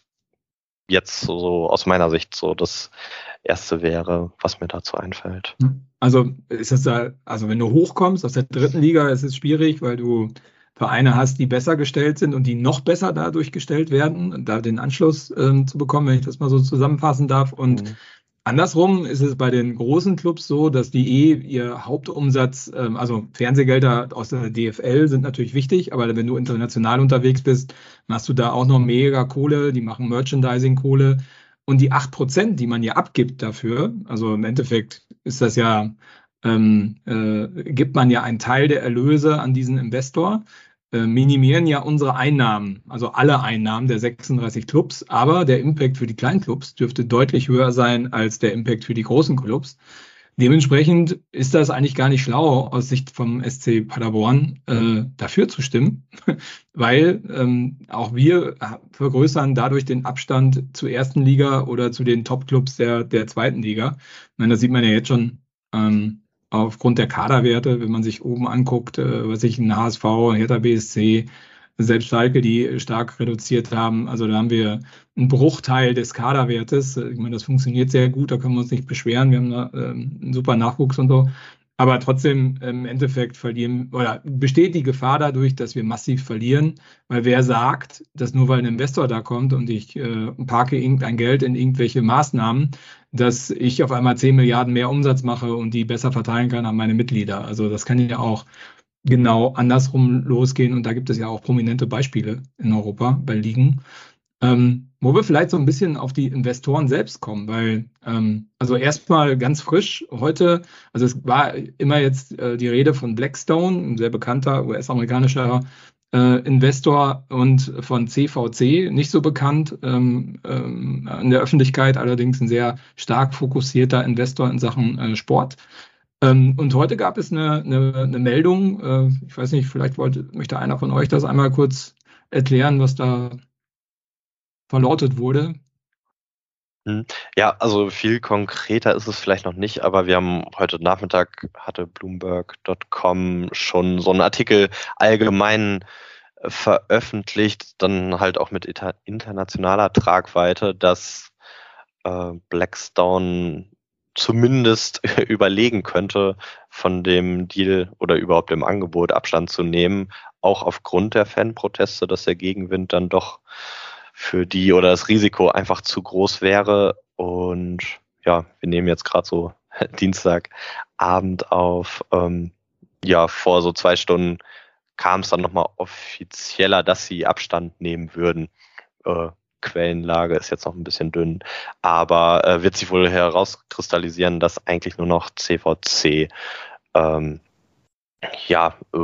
jetzt so aus meiner Sicht so das Erste wäre, was mir dazu einfällt. Also ist das da, also wenn du hochkommst aus der dritten Liga, ist es schwierig, weil du Vereine hast, die besser gestellt sind und die noch besser dadurch gestellt werden, da den Anschluss ähm, zu bekommen, wenn ich das mal so zusammenfassen darf. Und mhm. andersrum ist es bei den großen Clubs so, dass die eh ihr Hauptumsatz, ähm, also Fernsehgelder aus der D F L sind natürlich wichtig, aber wenn du international unterwegs bist, machst du da auch noch mega Kohle, die machen Merchandising-Kohle. Und die acht Prozent, die man ja abgibt dafür, also im Endeffekt ist das ja, ähm, äh, gibt man ja einen Teil der Erlöse an diesen Investor, äh, minimieren ja unsere Einnahmen, also alle Einnahmen der sechsunddreißig Clubs, aber der Impact für die kleinen Clubs dürfte deutlich höher sein als der Impact für die großen Clubs. Dementsprechend ist das eigentlich gar nicht schlau aus Sicht vom S C Paderborn äh, dafür zu stimmen, weil ähm, auch wir vergrößern dadurch den Abstand zur ersten Liga oder zu den Top-Clubs der, der zweiten Liga. Ich meine, das sieht man ja jetzt schon ähm, aufgrund der Kaderwerte, wenn man sich oben anguckt, äh, was ich in H S V, Hertha B S C, selbst Schalke, die stark reduziert haben. Also da haben wir einen Bruchteil des Kaderwertes. Ich meine, das funktioniert sehr gut, da können wir uns nicht beschweren. Wir haben da ähm, einen super Nachwuchs und so. Aber trotzdem im Endeffekt verlieren oder besteht die Gefahr dadurch, dass wir massiv verlieren, weil wer sagt, dass nur weil ein Investor da kommt und ich äh, parke irgendein Geld in irgendwelche Maßnahmen, dass ich auf einmal zehn Milliarden mehr Umsatz mache und die besser verteilen kann an meine Mitglieder. Also das kann ja auch genau andersrum losgehen und da gibt es ja auch prominente Beispiele in Europa bei Ligen. Ähm, wo wir vielleicht so ein bisschen auf die Investoren selbst kommen, weil, ähm, also erstmal ganz frisch heute, also es war immer jetzt äh, die Rede von Blackstone, ein sehr bekannter U S-amerikanischer äh, Investor und von C V C, nicht so bekannt ähm, ähm, in der Öffentlichkeit, allerdings ein sehr stark fokussierter Investor in Sachen äh, Sport. Ähm, und heute gab es eine, eine, eine Meldung, äh, ich weiß nicht, vielleicht wollte, möchte einer von euch das einmal kurz erklären, was da verlautet wurde. Hm. Ja, also viel konkreter ist es vielleicht noch nicht, aber wir haben heute Nachmittag hatte Bloomberg Punkt com schon so einen Artikel allgemein äh, veröffentlicht, dann halt auch mit ita- internationaler Tragweite, dass äh, Blackstone zumindest überlegen könnte, von dem Deal oder überhaupt dem Angebot Abstand zu nehmen, auch aufgrund der Fanproteste, dass der Gegenwind dann doch für die oder das Risiko einfach zu groß wäre. Und ja, wir nehmen jetzt gerade so Dienstagabend auf. Ähm, ja, vor so zwei Stunden kam es dann nochmal offizieller, dass sie Abstand nehmen würden. Äh, Quellenlage ist jetzt noch ein bisschen dünn, aber äh, wird sich wohl herauskristallisieren, dass eigentlich nur noch C V C ähm, ja, äh,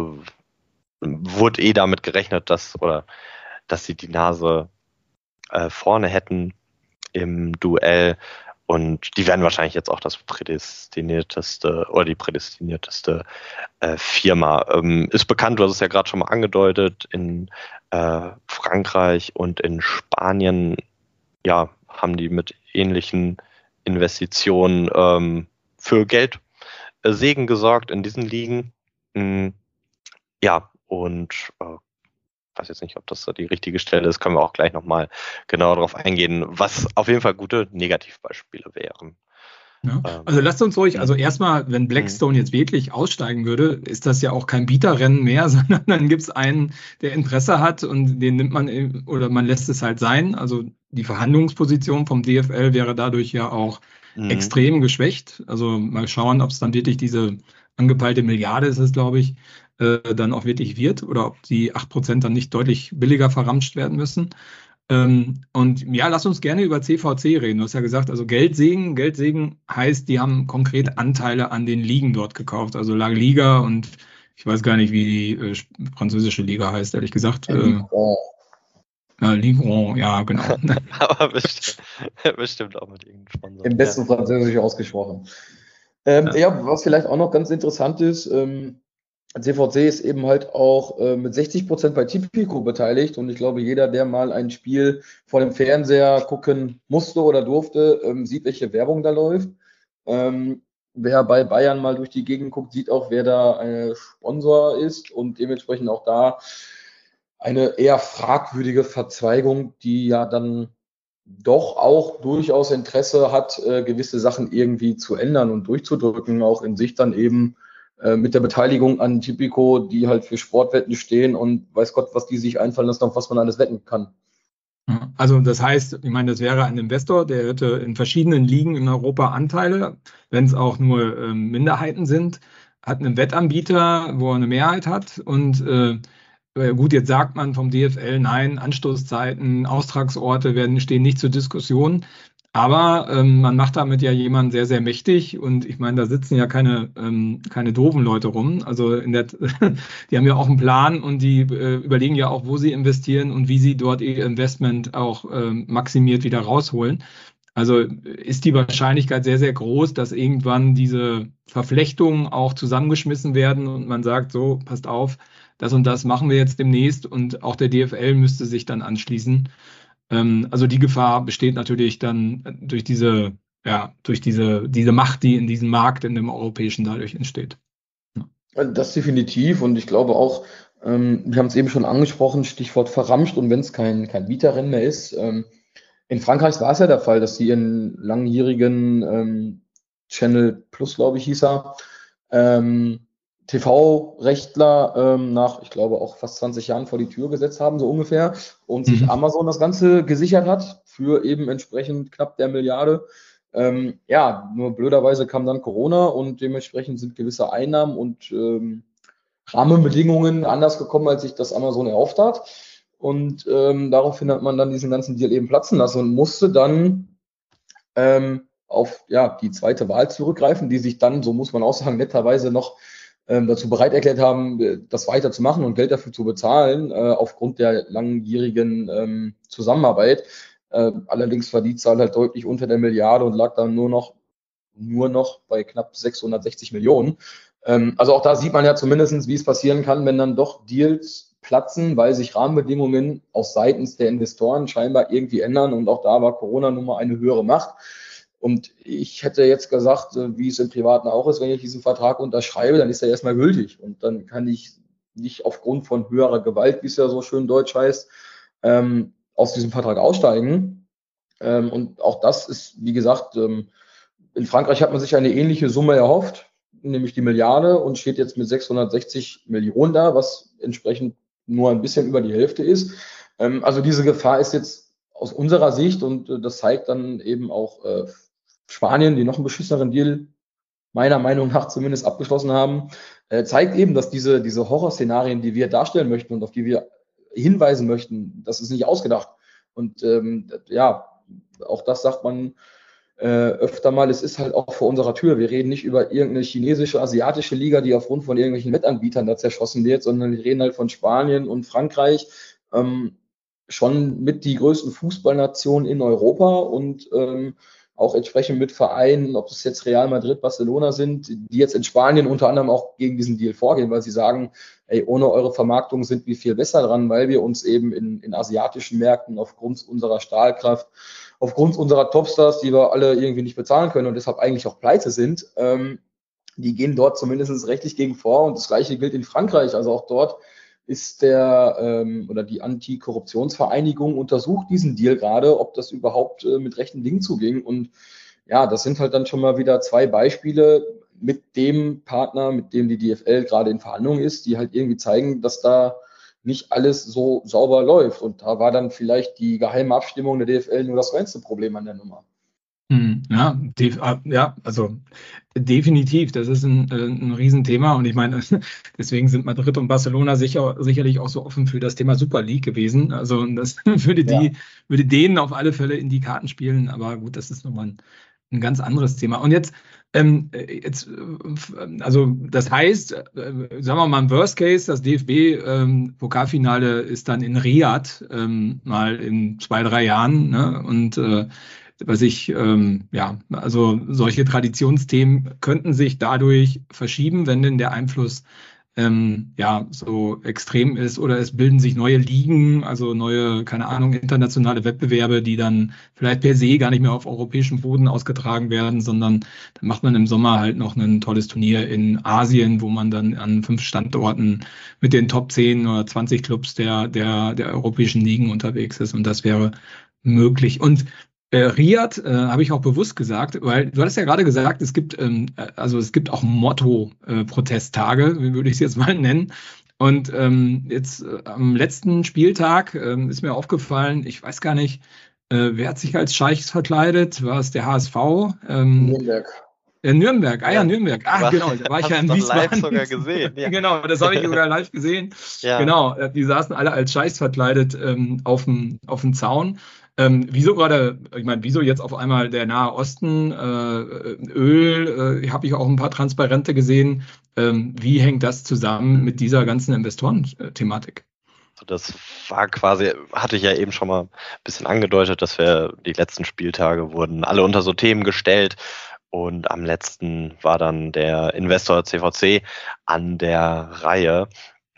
wurde eh damit gerechnet, dass oder dass sie die Nase äh, vorne hätten im Duell und die werden wahrscheinlich jetzt auch das prädestinierteste oder die prädestinierteste äh, Firma. Ähm, ist bekannt, du hast es ja gerade schon mal angedeutet, in äh, Frankreich und in Spanien ja, haben die mit ähnlichen Investitionen ähm, für Geld äh, Segen gesorgt in diesen Ligen. Mm, ja, und äh, weiß jetzt nicht, ob das die richtige Stelle ist, können wir auch gleich nochmal genauer darauf eingehen, was auf jeden Fall gute Negativbeispiele wären. Ja. Ähm, Also lasst uns ruhig, mh. also erstmal, wenn Blackstone jetzt wirklich aussteigen würde, ist das ja auch kein Bieterrennen mehr, sondern dann gibt es einen, der Interesse hat und den nimmt man in- oder man lässt es halt sein. Also die Verhandlungsposition vom D F L wäre dadurch ja auch Mhm. extrem geschwächt. Also mal schauen, ob es dann wirklich diese angepeilte Milliarde ist es, glaube ich, äh, dann auch wirklich wird oder ob die acht Prozent dann nicht deutlich billiger verramscht werden müssen. Ähm, und ja, lass uns gerne über C V C reden. Du hast ja gesagt, also Geldsegen. Geldsegen heißt, die haben konkret Anteile an den Ligen dort gekauft, also La Liga und ich weiß gar nicht, wie die äh, französische Liga heißt, ehrlich gesagt. Äh, äh, Ligue, ja, genau. Aber bestimmt, bestimmt auch mit irgendeinem Sponsor. Im besten Ja. Französisch ausgesprochen. Ähm, Ja. ja. was vielleicht auch noch ganz interessant ist, ähm, C V C ist eben halt auch äh, mit sechzig Prozent bei Tipico beteiligt und ich glaube, jeder, der mal ein Spiel vor dem Fernseher gucken musste oder durfte, ähm, sieht, welche Werbung da läuft. Ähm, wer bei Bayern mal durch die Gegend guckt, sieht auch, wer da ein Sponsor ist und dementsprechend auch da eine eher fragwürdige Verzweigung, die ja dann doch auch durchaus Interesse hat, äh, gewisse Sachen irgendwie zu ändern und durchzudrücken, auch in sich dann eben äh, mit der Beteiligung an Tipico, die halt für Sportwetten stehen und weiß Gott, was die sich einfallen lassen, auf was man alles wetten kann. Ja, also das heißt, ich meine, das wäre ein Investor, der hätte in verschiedenen Ligen in Europa Anteile, wenn es auch nur ähm, Minderheiten sind, hat einen Wettanbieter, wo er eine Mehrheit hat und äh, äh, gut, jetzt sagt man vom D F L, nein, Anstoßzeiten, Austragsorte werden, stehen nicht zur Diskussion. Aber ähm, man macht damit ja jemanden sehr, sehr mächtig. Und ich meine, da sitzen ja keine, ähm, keine doofen Leute rum. Also in der, die haben ja auch einen Plan und die äh, überlegen ja auch, wo sie investieren und wie sie dort ihr Investment auch ähm, maximiert wieder rausholen. Also ist die Wahrscheinlichkeit sehr, sehr groß, dass irgendwann diese Verflechtungen auch zusammengeschmissen werden und man sagt, so, passt auf, das und das machen wir jetzt demnächst und auch der D F L müsste sich dann anschließen. Ähm, also die Gefahr besteht natürlich dann durch diese, ja, durch diese, diese Macht, die in diesem Markt, in dem europäischen dadurch entsteht. Das definitiv und ich glaube auch, Ähm, wir haben es eben schon angesprochen, Stichwort verramscht und wenn es kein, kein Vita-Rennen mehr ist. Ähm, in Frankreich war es ja der Fall, dass sie ihren langjährigen ähm, Channel Plus, glaube ich, hieß er, ähm, T V-Rechtler ähm, nach, ich glaube, auch fast zwanzig Jahren vor die Tür gesetzt haben, so ungefähr, und sich Mhm. Amazon das Ganze gesichert hat für eben entsprechend knapp der Milliarde. Ähm, ja, nur blöderweise kam dann Corona und dementsprechend sind gewisse Einnahmen und ähm, Rahmenbedingungen anders gekommen, als sich das Amazon erhofft hat. Und ähm, daraufhin hat man dann diesen ganzen Deal eben platzen lassen und musste dann ähm, auf ja, die zweite Wahl zurückgreifen, die sich dann, so muss man auch sagen, netterweise noch ähm, dazu bereit erklärt haben, äh, das weiterzumachen und Geld dafür zu bezahlen, äh, aufgrund der langjährigen ähm, Zusammenarbeit. Äh, allerdings war die Zahl halt deutlich unter der Milliarde und lag dann nur noch, nur noch bei knapp sechshundertsechzig Millionen. Ähm, also auch da sieht man ja zumindest, wie es passieren kann, wenn dann doch Deals platzen, weil sich Rahmenbedingungen aus seitens der Investoren scheinbar irgendwie ändern. Und auch da war Corona nun mal eine höhere Macht. Und ich hätte jetzt gesagt, wie es im Privaten auch ist, wenn ich diesen Vertrag unterschreibe, dann ist er erstmal gültig. Und dann kann ich nicht aufgrund von höherer Gewalt, wie es ja so schön deutsch heißt, ähm, aus diesem Vertrag aussteigen. Ähm, und auch das ist, wie gesagt, ähm, in Frankreich hat man sich eine ähnliche Summe erhofft, nämlich die Milliarde, und steht jetzt mit sechshundertsechzig Millionen da, was entsprechend nur ein bisschen über die Hälfte ist. Ähm, also diese Gefahr ist jetzt aus unserer Sicht, und äh, das zeigt dann eben auch äh, Spanien, die noch einen beschisseneren Deal meiner Meinung nach zumindest abgeschlossen haben, äh, zeigt eben, dass diese, diese Horrorszenarien, die wir darstellen möchten und auf die wir hinweisen möchten, das ist nicht ausgedacht. Und ähm, ja, auch das sagt man äh, öfter mal, es ist halt auch vor unserer Tür. Wir reden nicht über irgendeine chinesische, asiatische Liga, die aufgrund von irgendwelchen Wettanbietern da zerschossen wird, sondern wir reden halt von Spanien und Frankreich, ähm, schon mit die größten Fußballnationen in Europa und ähm, auch entsprechend mit Vereinen, ob es jetzt Real Madrid, Barcelona sind, die jetzt in Spanien unter anderem auch gegen diesen Deal vorgehen, weil sie sagen, ey, ohne eure Vermarktung sind wir viel besser dran, weil wir uns eben in, in asiatischen Märkten aufgrund unserer Stahlkraft, aufgrund unserer Topstars, die wir alle irgendwie nicht bezahlen können und deshalb eigentlich auch pleite sind, ähm, die gehen dort zumindest rechtlich gegen vor. Und das Gleiche gilt in Frankreich. Also auch dort ist der ähm, oder die Antikorruptionsvereinigung untersucht diesen Deal gerade, ob das überhaupt äh, mit rechten Dingen zuging. Und ja, das sind halt dann schon mal wieder zwei Beispiele mit dem Partner, mit dem die D F L gerade in Verhandlungen ist, die halt irgendwie zeigen, dass da nicht alles so sauber läuft. Und da war dann vielleicht die geheime Abstimmung der D F L nur das kleinste Problem an der Nummer. Hm, Ja, def ja, also definitiv, das ist ein, äh, ein Riesenthema und ich meine, deswegen sind Madrid und Barcelona sicher, sicherlich auch so offen für das Thema Super League gewesen. Also das würde Ja. die, würde denen auf alle Fälle in die Karten spielen, aber gut, das ist nochmal ein, ein ganz anderes Thema. Und jetzt, ähm, jetzt, äh, also das heißt, äh, sagen wir mal im Worst Case, das D F B-Pokalfinale ähm, ist dann in Riyadh ähm, mal in zwei, drei Jahren, ne? Und äh, was ich, ähm, ja, also solche Traditionsthemen könnten sich dadurch verschieben, wenn denn der Einfluss ähm, ja so extrem ist oder es bilden sich neue Ligen, also neue, keine Ahnung, internationale Wettbewerbe, die dann vielleicht per se gar nicht mehr auf europäischem Boden ausgetragen werden, sondern dann macht man im Sommer halt noch ein tolles Turnier in Asien, wo man dann an fünf Standorten mit den Top zehn oder zwanzig Clubs der, der, der europäischen Ligen unterwegs ist und das wäre möglich. Und äh, Riyadh äh, habe ich auch bewusst gesagt, weil du hattest ja gerade gesagt, es gibt ähm, also es gibt auch Motto-Protesttage, wie würde ich es jetzt mal nennen. Und ähm, jetzt äh, am letzten Spieltag ähm, ist mir aufgefallen, ich weiß gar nicht, äh, wer hat sich als Scheichs verkleidet? War es der H S V? Ähm, Nürnberg. äh, Nürnberg, ah ja, Ja, Nürnberg. Ah, war- genau, da war ich hast ja in du doch live Wiesbaden. sogar gesehen, ja. Genau, das habe ich sogar live gesehen. Ja. Genau, äh, die saßen alle als Scheichs verkleidet ähm, auf dem auf dem Zaun. Ähm, wieso gerade, ich meine, wieso jetzt auf einmal der Nahe Osten, äh, Öl, äh, habe ich auch ein paar Transparente gesehen. Ähm, wie hängt das zusammen mit dieser ganzen Investoren-Thematik? Also das war quasi, hatte ich ja eben schon mal ein bisschen angedeutet, dass wir die letzten Spieltage wurden alle unter so Themen gestellt und am letzten war dann der Investor C V C an der Reihe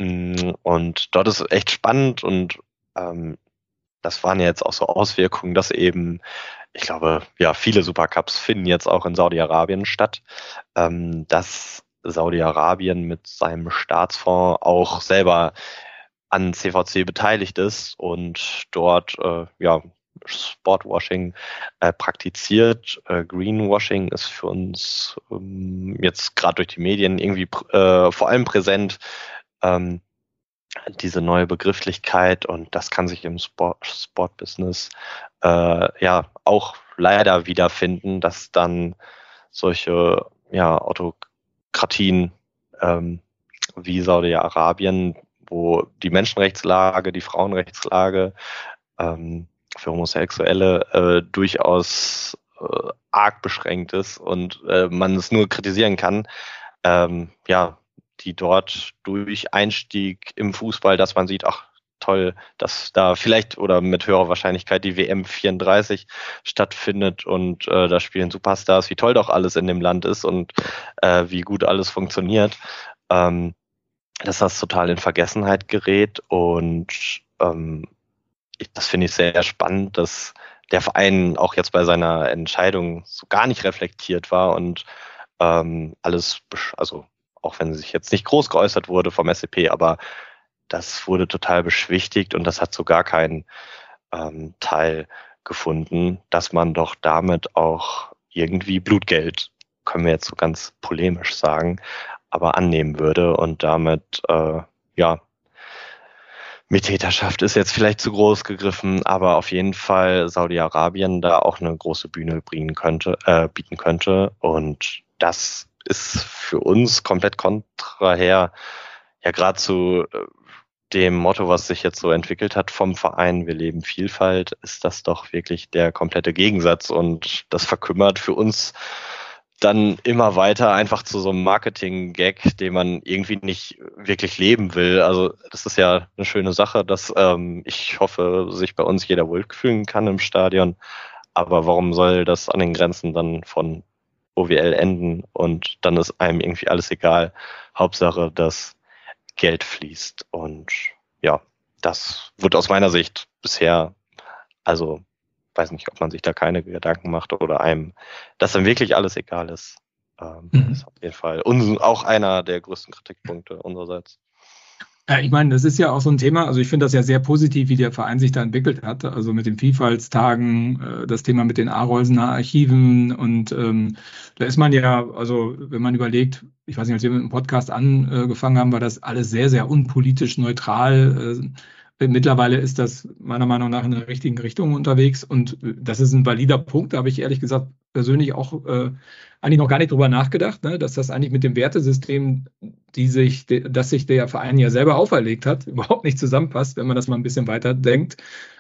und dort ist echt spannend und ähm, das waren ja jetzt auch so Auswirkungen, dass eben, ich glaube, ja, viele Supercups finden jetzt auch in Saudi-Arabien statt, ähm, dass Saudi-Arabien mit seinem Staatsfonds auch selber an C V C beteiligt ist und dort äh, ja Sportwashing äh, praktiziert. Äh, Greenwashing ist für uns ähm, jetzt gerade durch die Medien irgendwie äh, vor allem präsent. Ähm, diese neue Begrifflichkeit, und das kann sich im Sport, Sportbusiness äh, ja auch leider wiederfinden, dass dann solche ja, Autokratien ähm, wie Saudi-Arabien, wo die Menschenrechtslage, die Frauenrechtslage ähm, für Homosexuelle äh, durchaus äh, arg beschränkt ist und äh, man es nur kritisieren kann, ähm, ja, die dort durch Einstieg im Fußball, dass man sieht, ach toll, dass da vielleicht oder mit höherer Wahrscheinlichkeit die W M vierunddreißig stattfindet und äh, da spielen Superstars, wie toll doch alles in dem Land ist und äh, wie gut alles funktioniert, ähm, dass das total in Vergessenheit gerät. Und ähm, ich, das finde ich sehr spannend, dass der Verein auch jetzt bei seiner Entscheidung so gar nicht reflektiert war und ähm, alles, also auch wenn sich jetzt nicht groß geäußert wurde vom S C P, aber das wurde total beschwichtigt und das hat so gar keinen ähm, Teil gefunden, dass man doch damit auch irgendwie Blutgeld, können wir jetzt so ganz polemisch sagen, aber annehmen würde und damit, äh, ja, Mittäterschaft ist jetzt vielleicht zu groß gegriffen, aber auf jeden Fall Saudi-Arabien da auch eine große Bühne bringen könnte, äh, bieten könnte, und das ist für uns komplett kontraher, ja, gerade zu äh, dem Motto, was sich jetzt so entwickelt hat vom Verein, wir leben Vielfalt, ist das doch wirklich der komplette Gegensatz, und das verkümmert für uns dann immer weiter einfach zu so einem Marketing-Gag, den man irgendwie nicht wirklich leben will. Also das ist ja eine schöne Sache, dass ähm, ich hoffe, sich bei uns jeder wohlfühlen kann im Stadion, aber warum soll das an den Grenzen dann von O W L enden und dann ist einem irgendwie alles egal. Hauptsache, dass Geld fließt, und ja, das wird aus meiner Sicht bisher, also weiß nicht, ob man sich da keine Gedanken macht oder einem, dass dann wirklich alles egal ist. Ähm, mhm. Ist auf jeden Fall uns, auch einer der größten Kritikpunkte unsererseits. Ja, ich meine, das ist ja auch so ein Thema, also ich finde das ja sehr positiv, wie der Verein sich da entwickelt hat, also mit den Vielfaltstagen, äh, das Thema mit den Arolsener Archiven, und ähm, da ist man ja, also wenn man überlegt, ich weiß nicht, als wir mit dem Podcast angefangen haben, war das alles sehr, sehr unpolitisch neutral. Äh, mittlerweile ist das meiner Meinung nach in der richtigen Richtung unterwegs, und das ist ein valider Punkt, da habe ich ehrlich gesagt persönlich auch äh, eigentlich noch gar nicht drüber nachgedacht, ne, dass das eigentlich mit dem Wertesystem, die sich, das sich der Verein ja selber auferlegt hat, überhaupt nicht zusammenpasst, wenn man das mal ein bisschen weiter denkt,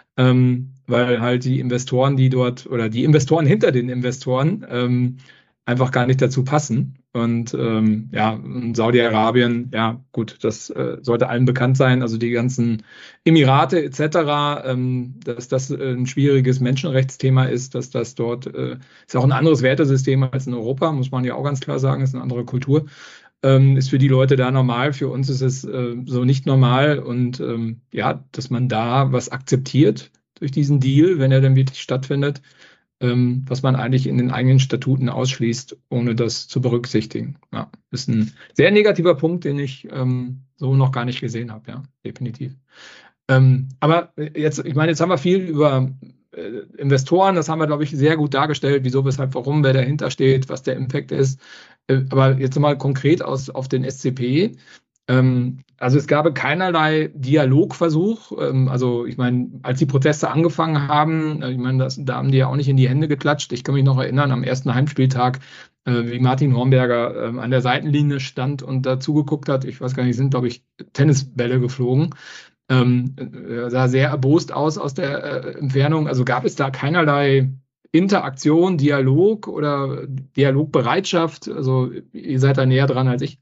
ähm, weil halt die Investoren, die dort, oder die Investoren hinter den Investoren ähm, einfach gar nicht dazu passen. Und ähm, ja, Saudi-Arabien, ja gut, das äh, sollte allen bekannt sein, also die ganzen Emirate et cetera, ähm, dass das ein schwieriges Menschenrechtsthema ist, dass das dort, äh, ist auch ein anderes Wertesystem als in Europa, muss man ja auch ganz klar sagen, ist eine andere Kultur, ähm, ist für die Leute da normal, für uns ist es äh, so nicht normal, und ähm, ja, dass man da was akzeptiert durch diesen Deal, wenn er dann wirklich stattfindet, ähm, was man eigentlich in den eigenen Statuten ausschließt, ohne das zu berücksichtigen. Ja, ist ein sehr negativer Punkt, den ich ähm, so noch gar nicht gesehen habe, ja, definitiv. Ähm, aber jetzt, ich meine, jetzt haben wir viel über äh, Investoren, das haben wir, glaube ich, sehr gut dargestellt, wieso, weshalb, warum, wer dahinter steht, was der Impact ist. Äh, aber jetzt mal konkret aus, auf den S C P. Ähm, also es gab keinerlei Dialogversuch. Ähm, also ich meine, als die Proteste angefangen haben, äh, ich meine, das, da haben die ja auch nicht in die Hände geklatscht. Ich kann mich noch erinnern, am ersten Heimspieltag, äh, wie Martin Hornberger äh, an der Seitenlinie stand und da zugeguckt hat. Ich weiß gar nicht, sind, glaube ich, Tennisbälle geflogen. Ähm, sah sehr erbost aus aus der äh, Entfernung. Also gab es da keinerlei Interaktion, Dialog oder Dialogbereitschaft? Also ihr seid da näher dran als ich.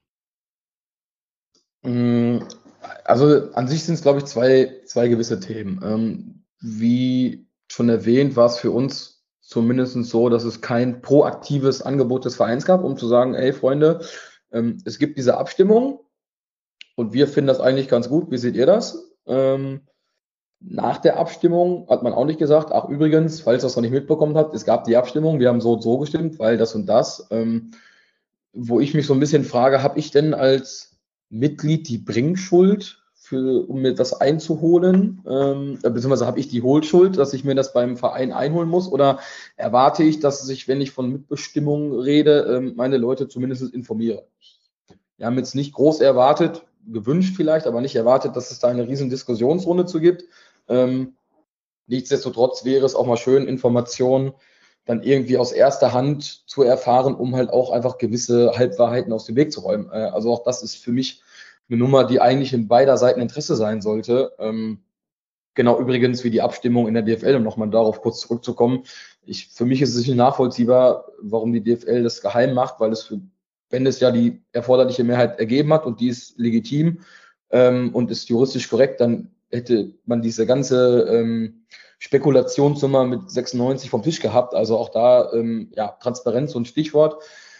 Also an sich sind es, glaube ich, zwei, zwei gewisse Themen. Ähm, wie schon erwähnt, war es für uns zumindest so, dass es kein proaktives Angebot des Vereins gab, um zu sagen, ey Freunde, ähm, es gibt diese Abstimmung und wir finden das eigentlich ganz gut. Wie seht ihr das? Ähm, nach der Abstimmung hat man auch nicht gesagt, ach übrigens, falls ihr das noch nicht mitbekommen habt, es gab die Abstimmung, wir haben so und so gestimmt, weil das und das. Ähm, wo ich mich so ein bisschen frage, habe ich denn als Mitglied die Bringschuld, für, um mir das einzuholen, ähm, beziehungsweise habe ich die Holschuld, dass ich mir das beim Verein einholen muss, oder erwarte ich, dass sich, wenn ich von Mitbestimmung rede, ähm, meine Leute zumindest informiere? Wir haben jetzt nicht groß erwartet, gewünscht vielleicht, aber nicht erwartet, dass es da eine riesen Diskussionsrunde zu gibt. Ähm, nichtsdestotrotz wäre es auch mal schön, Informationen dann irgendwie aus erster Hand zu erfahren, um halt auch einfach gewisse Halbwahrheiten aus dem Weg zu räumen. Äh, also auch das ist für mich eine Nummer, die eigentlich in beider Seiten Interesse sein sollte. Ähm, genau, übrigens wie die Abstimmung in der D F L, um nochmal darauf kurz zurückzukommen. Ich, für mich ist es nicht nachvollziehbar, warum die D F L das geheim macht, weil es für, wenn es ja die erforderliche Mehrheit ergeben hat und die ist legitim ähm, und ist juristisch korrekt, dann hätte man diese ganze ähm, Spekulationsnummer mit sechsundneunzig vom Tisch gehabt. Also auch da, ähm, ja, Transparenz so ein Stichwort.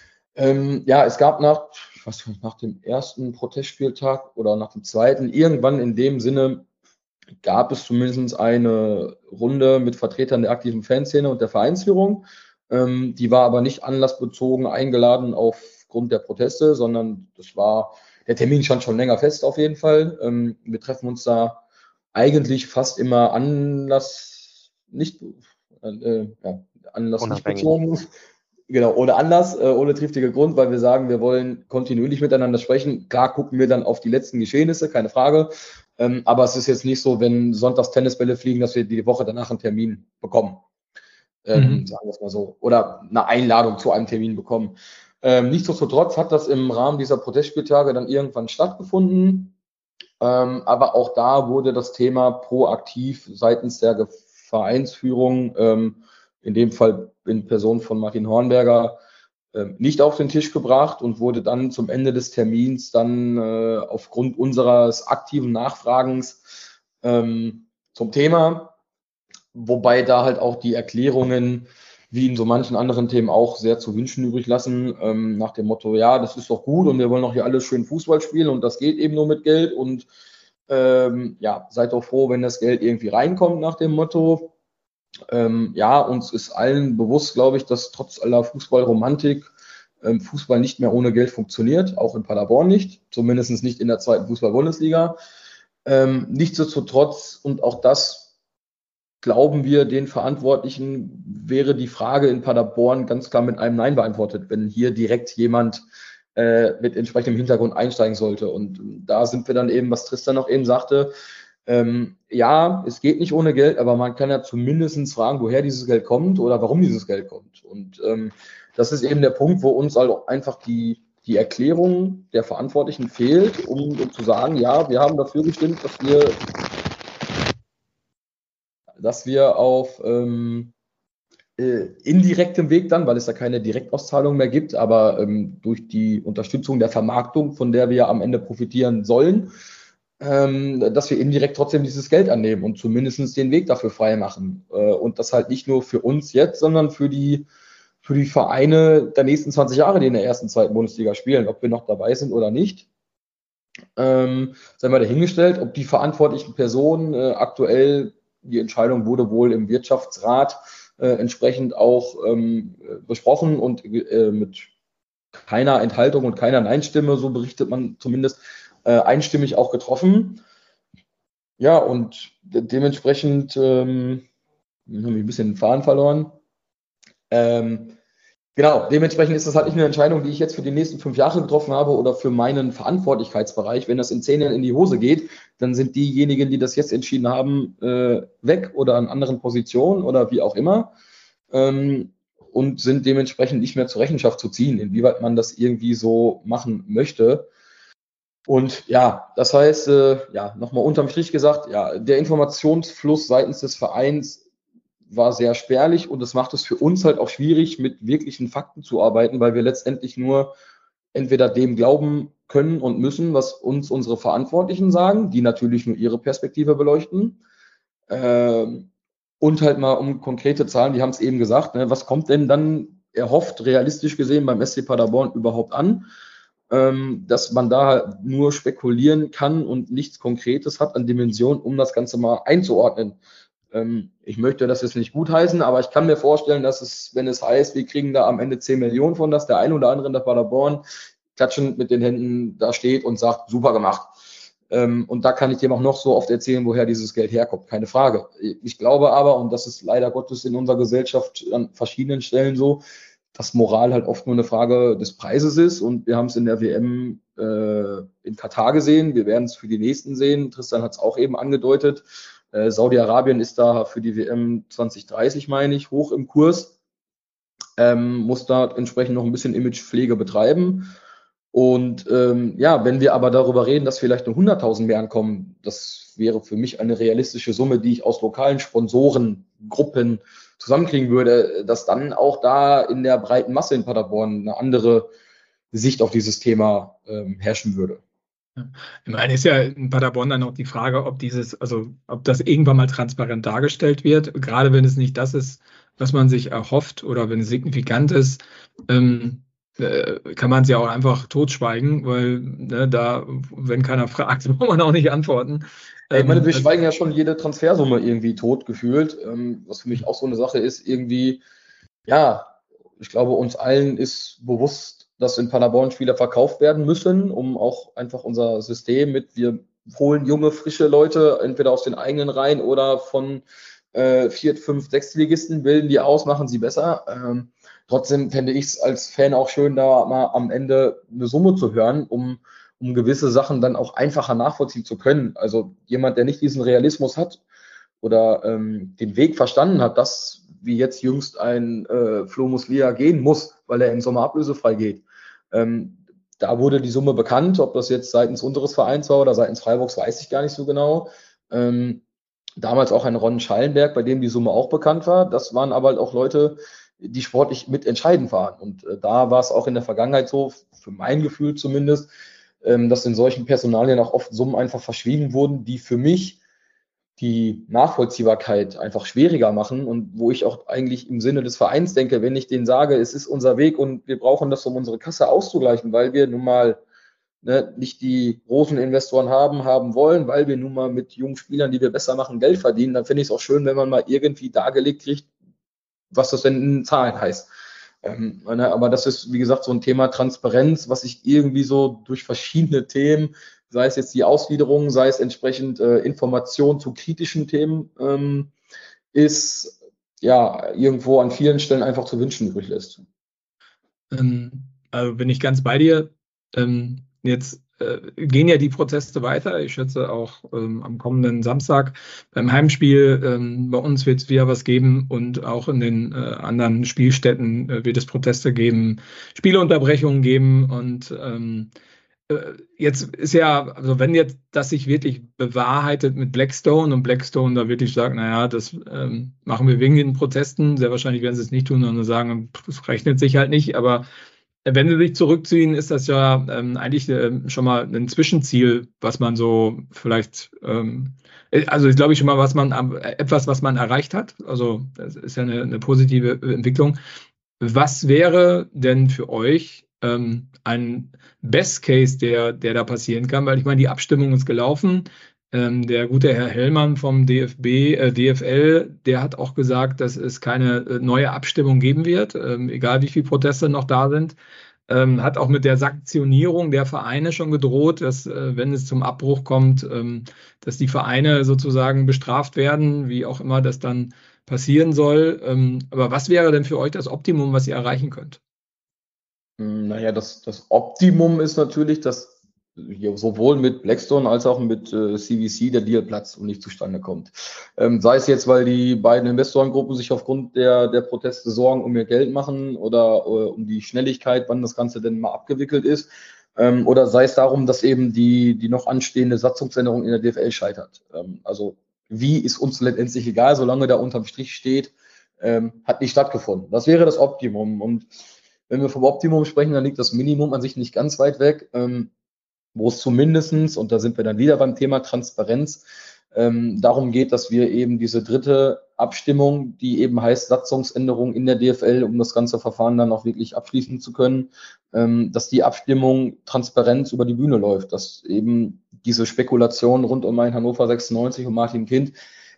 Ähm, ja, es gab nach, ich weiß nicht, nach dem ersten Protestspieltag oder nach dem zweiten, irgendwann in dem Sinne gab es zumindest eine Runde mit Vertretern der aktiven Fanszene und der Vereinsführung. Ähm, die war aber nicht anlassbezogen eingeladen aufgrund der Proteste, sondern das war, der Termin stand schon länger fest auf jeden Fall. Ähm, wir treffen uns da eigentlich fast immer Anlass, nicht, äh, ja, Anlass nicht bezogen. Genau, ohne Anlass, äh, ohne triftiger Grund, weil wir sagen, wir wollen kontinuierlich miteinander sprechen. Klar gucken wir dann auf die letzten Geschehnisse, keine Frage. Ähm, aber es ist jetzt nicht so, wenn sonntags Tennisbälle fliegen, dass wir die Woche danach einen Termin bekommen. Ähm, mhm. Sagen wir es mal so. Oder eine Einladung zu einem Termin bekommen. Ähm, nichtsdestotrotz hat das im Rahmen dieser Protestspieltage dann irgendwann stattgefunden. Ähm, aber auch da wurde das Thema proaktiv seitens der Vereinsführung, ähm, in dem Fall in Person von Martin Hornberger, äh, nicht auf den Tisch gebracht und wurde dann zum Ende des Termins dann äh, aufgrund unseres aktiven Nachfragens ähm, zum Thema, wobei da halt auch die Erklärungen, wie in so manchen anderen Themen auch, sehr zu wünschen übrig lassen, ähm, nach dem Motto, ja, das ist doch gut und wir wollen doch hier alle schön Fußball spielen und das geht eben nur mit Geld und ähm, ja, seid doch froh, wenn das Geld irgendwie reinkommt nach dem Motto. Ähm, ja, uns ist allen bewusst, glaube ich, dass trotz aller Fußballromantik ähm, Fußball nicht mehr ohne Geld funktioniert, auch in Paderborn nicht, zumindest nicht in der zweiten Fußball-Bundesliga. Ähm, nichtsdestotrotz, und auch das glauben wir den Verantwortlichen, wäre die Frage in Paderborn ganz klar mit einem Nein beantwortet, wenn hier direkt jemand äh, mit entsprechendem Hintergrund einsteigen sollte. Und da sind wir dann eben, was Tristan noch eben sagte, Ähm, ja, es geht nicht ohne Geld, aber man kann ja zumindest fragen, woher dieses Geld kommt oder warum dieses Geld kommt. Und ähm, das ist eben der Punkt, wo uns also einfach die, die Erklärung der Verantwortlichen fehlt, um, um zu sagen, ja, wir haben dafür gestimmt, dass wir, dass wir auf ähm, äh, indirektem Weg dann, weil es da keine Direktauszahlung mehr gibt, aber ähm, durch die Unterstützung der Vermarktung, von der wir am Ende profitieren sollen, dass wir indirekt trotzdem dieses Geld annehmen und zumindest den Weg dafür frei machen. Und das halt nicht nur für uns jetzt, sondern für die, für die Vereine der nächsten zwanzig Jahre, die in der ersten, zweiten Bundesliga spielen, ob wir noch dabei sind oder nicht. Ähm, sei mal dahingestellt, ob die verantwortlichen Personen äh, aktuell, die Entscheidung wurde wohl im Wirtschaftsrat äh, entsprechend auch ähm, besprochen und äh, mit keiner Enthaltung und keiner Nein-Stimme, so berichtet man zumindest, Äh, einstimmig auch getroffen. Ja, und de- dementsprechend ähm, habe ich ein bisschen den Faden verloren. Ähm, genau, dementsprechend ist das halt nicht eine Entscheidung, die ich jetzt für die nächsten fünf Jahre getroffen habe oder für meinen Verantwortlichkeitsbereich. Wenn das in zehn Jahren in die Hose geht, dann sind diejenigen, die das jetzt entschieden haben, äh, weg oder an anderen Positionen oder wie auch immer. Ähm, und sind dementsprechend nicht mehr zur Rechenschaft zu ziehen, inwieweit man das irgendwie so machen möchte. Und ja, das heißt, äh, ja, nochmal unterm Strich gesagt, ja, der Informationsfluss seitens des Vereins war sehr spärlich und das macht es für uns halt auch schwierig, mit wirklichen Fakten zu arbeiten, weil wir letztendlich nur entweder dem glauben können und müssen, was uns unsere Verantwortlichen sagen, die natürlich nur ihre Perspektive beleuchten. Ähm, und halt mal um konkrete Zahlen, die haben es eben gesagt, ne, was kommt denn dann erhofft, realistisch gesehen beim S C Paderborn überhaupt an? Ähm, dass man da halt nur spekulieren kann und nichts Konkretes hat an Dimensionen, um das Ganze mal einzuordnen. Ähm, ich möchte das jetzt nicht gutheißen, aber ich kann mir vorstellen, dass es, wenn es heißt, wir kriegen da am Ende zehn Millionen von, dass der eine oder andere in der Paderborn klatschend mit den Händen da steht und sagt, super gemacht. Ähm, und da kann ich dem auch noch so oft erzählen, woher dieses Geld herkommt, keine Frage. Ich glaube aber, und das ist leider Gottes in unserer Gesellschaft an verschiedenen Stellen so, dass Moral halt oft nur eine Frage des Preises ist, und wir haben es in der W M äh, in Katar gesehen, wir werden es für die nächsten sehen, Tristan hat es auch eben angedeutet, äh, Saudi-Arabien ist da für die W M zwanzig dreißig, meine ich, hoch im Kurs, ähm, muss da entsprechend noch ein bisschen Imagepflege betreiben. Und ähm, ja, wenn wir aber darüber reden, dass vielleicht nur hunderttausend mehr ankommen, das wäre für mich eine realistische Summe, die ich aus lokalen Sponsorengruppen zusammenkriegen würde, dass dann auch da in der breiten Masse in Paderborn eine andere Sicht auf dieses Thema ähm, herrschen würde. Ich meine, ist ja in Paderborn dann auch die Frage, ob dieses, also ob das irgendwann mal transparent dargestellt wird, gerade wenn es nicht das ist, was man sich erhofft oder wenn es signifikant ist. Ähm, kann man es ja auch einfach totschweigen, weil ne, da, wenn keiner fragt, muss man auch nicht antworten. Ähm, ich meine, wir also, schweigen ja schon jede Transfersumme irgendwie tot gefühlt, ähm, was für mich auch so eine Sache ist, irgendwie, ja, ich glaube, uns allen ist bewusst, dass in Paderborn Spieler verkauft werden müssen, um auch einfach unser System mit, wir holen junge, frische Leute, entweder aus den eigenen Reihen oder von äh, Viert-, Fünf-, Sechstligisten, bilden die aus, machen sie besser. Ähm, Trotzdem fände ich es als Fan auch schön, da mal am Ende eine Summe zu hören, um, um gewisse Sachen dann auch einfacher nachvollziehen zu können. Also jemand, der nicht diesen Realismus hat oder ähm, den Weg verstanden hat, dass wie jetzt jüngst ein äh, Flo Muslia gehen muss, weil er im Sommer ablösefrei geht. Ähm, da wurde die Summe bekannt, ob das jetzt seitens unseres Vereins war oder seitens Freiburgs, weiß ich gar nicht so genau. Ähm, damals auch ein Ron Schallenberg, bei dem die Summe auch bekannt war. Das waren aber halt auch Leute, die sportlich mitentscheidend waren. Und äh, da war es auch in der Vergangenheit so, für mein Gefühl zumindest, ähm, dass in solchen Personalien auch oft Summen einfach verschwiegen wurden, die für mich die Nachvollziehbarkeit einfach schwieriger machen und wo ich auch eigentlich im Sinne des Vereins denke, wenn ich denen sage, es ist unser Weg und wir brauchen das, um unsere Kasse auszugleichen, weil wir nun mal ne, nicht die großen Investoren haben, haben wollen, weil wir nun mal mit jungen Spielern, die wir besser machen, Geld verdienen, dann finde ich es auch schön, wenn man mal irgendwie dargelegt kriegt, was das denn in Zahlen heißt. Ähm, aber das ist, wie gesagt, so ein Thema Transparenz, was ich irgendwie so durch verschiedene Themen, sei es jetzt die Ausgliederung, sei es entsprechend äh, Information zu kritischen Themen, ähm, ist ja irgendwo an vielen Stellen einfach zu wünschen übrig lässt. Ähm, also bin ich ganz bei dir. Ähm, jetzt äh, gehen ja die Proteste weiter. Ich schätze auch ähm, am kommenden Samstag beim Heimspiel ähm, bei uns wird es wieder was geben und auch in den äh, anderen Spielstätten äh, wird es Proteste geben, Spielunterbrechungen geben und ähm, äh, jetzt ist ja, also wenn jetzt das sich wirklich bewahrheitet mit Blackstone und Blackstone da wirklich sagt, naja, das ähm, machen wir wegen den Protesten, sehr wahrscheinlich werden sie es nicht tun, sondern sagen, das rechnet sich halt nicht, aber wenn sie sich zurückziehen, ist das ja ähm, eigentlich ähm, schon mal ein Zwischenziel, was man so vielleicht, ähm, also ist glaube ich schon mal was man etwas, was man erreicht hat. Also das ist ja eine, eine positive Entwicklung. Was wäre denn für euch ähm, ein Best Case, der, der da passieren kann? Weil ich meine, die Abstimmung ist gelaufen. Ähm, der gute Herr Hellmann vom D F B, äh, D F L, der hat auch gesagt, dass es keine äh, neue Abstimmung geben wird, ähm, egal wie viele Proteste noch da sind. Ähm, hat auch mit der Sanktionierung der Vereine schon gedroht, dass, äh, wenn es zum Abbruch kommt, ähm, dass die Vereine sozusagen bestraft werden, wie auch immer das dann passieren soll. Ähm, aber was wäre denn für euch das Optimum, was ihr erreichen könnt? Naja, das, das Optimum ist natürlich, dass hier sowohl mit Blackstone als auch mit äh, C V C der Deal platzt und nicht zustande kommt. Ähm, sei es jetzt, weil die beiden Investorengruppen sich aufgrund der, der Proteste Sorgen um ihr Geld machen oder äh, um die Schnelligkeit, wann das Ganze denn mal abgewickelt ist. Ähm, oder sei es darum, dass eben die, die noch anstehende Satzungsänderung in der D F L scheitert. Ähm, also wie ist uns letztendlich egal, solange da unterm Strich steht, ähm, hat nicht stattgefunden. Das wäre das Optimum. Und wenn wir vom Optimum sprechen, dann liegt das Minimum an sich nicht ganz weit weg. Ähm, wo es zumindestens, und da sind wir dann wieder beim Thema Transparenz, ähm, darum geht, dass wir eben diese dritte Abstimmung, die eben heißt Satzungsänderung in der D F L, um das ganze Verfahren dann auch wirklich abschließen zu können, ähm, dass die Abstimmung Transparenz über die Bühne läuft, dass eben diese Spekulation rund um ein Hannover sechsundneunzig und Martin Kind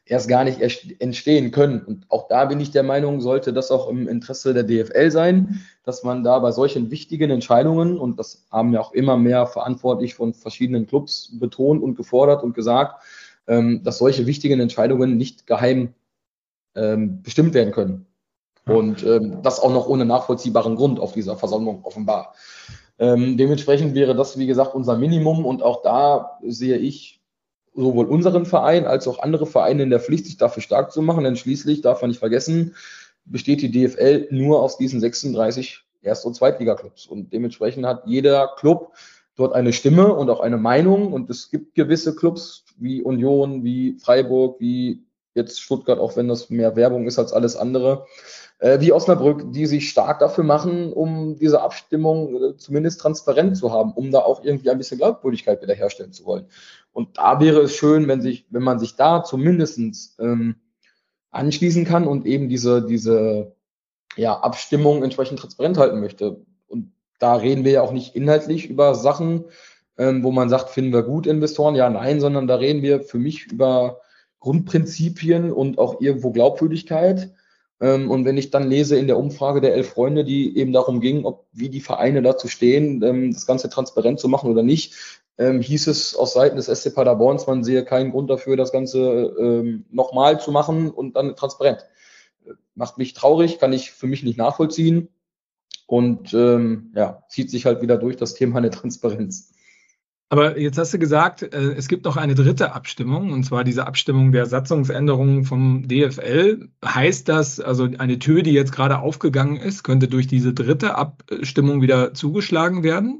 erst gar nicht entstehen können. Und auch da bin ich der Meinung, sollte das auch im Interesse der D F L sein, dass man da bei solchen wichtigen Entscheidungen, und das haben ja auch immer mehr verantwortlich von verschiedenen Clubs betont und gefordert und gesagt, ähm, dass solche wichtigen Entscheidungen nicht geheim ähm, bestimmt werden können. Und ähm, das auch noch ohne nachvollziehbaren Grund auf dieser Versammlung offenbar. Ähm, dementsprechend wäre das, wie gesagt, unser Minimum. Und auch da sehe ich sowohl unseren Verein als auch andere Vereine in der Pflicht, sich dafür stark zu machen. Denn schließlich, darf man nicht vergessen, besteht die D F L nur aus diesen sechsunddreißig Erst- und Zweitliga-Clubs. Und dementsprechend hat jeder Club dort eine Stimme und auch eine Meinung. Und es gibt gewisse Clubs wie Union, wie Freiburg, wie jetzt Stuttgart, auch wenn das mehr Werbung ist als alles andere, äh, wie Osnabrück, die sich stark dafür machen, um diese Abstimmung äh, zumindest transparent zu haben, um da auch irgendwie ein bisschen Glaubwürdigkeit wiederherstellen zu wollen. Und da wäre es schön, wenn sich, wenn man sich da zumindest ähm, anschließen kann und eben diese, diese ja, Abstimmung entsprechend transparent halten möchte. Und da reden wir ja auch nicht inhaltlich über Sachen, ähm, wo man sagt, finden wir gut Investoren, ja, nein, sondern da reden wir für mich über Grundprinzipien und auch irgendwo Glaubwürdigkeit. Ähm, und wenn ich dann lese in der Umfrage der elf Freunde, die eben darum ging, ob wie die Vereine dazu stehen, ähm, das Ganze transparent zu machen oder nicht, ähm, hieß es aus Seiten des S C Paderborns, man sehe keinen Grund dafür, das Ganze ähm, nochmal zu machen und dann transparent. Macht mich traurig, kann ich für mich nicht nachvollziehen und ähm, ja, zieht sich halt wieder durch das Thema eine Transparenz. Aber jetzt hast du gesagt, äh, es gibt noch eine dritte Abstimmung, und zwar diese Abstimmung der Satzungsänderungen vom D F L. Heißt das, also eine Tür, die jetzt gerade aufgegangen ist, könnte durch diese dritte Abstimmung wieder zugeschlagen werden?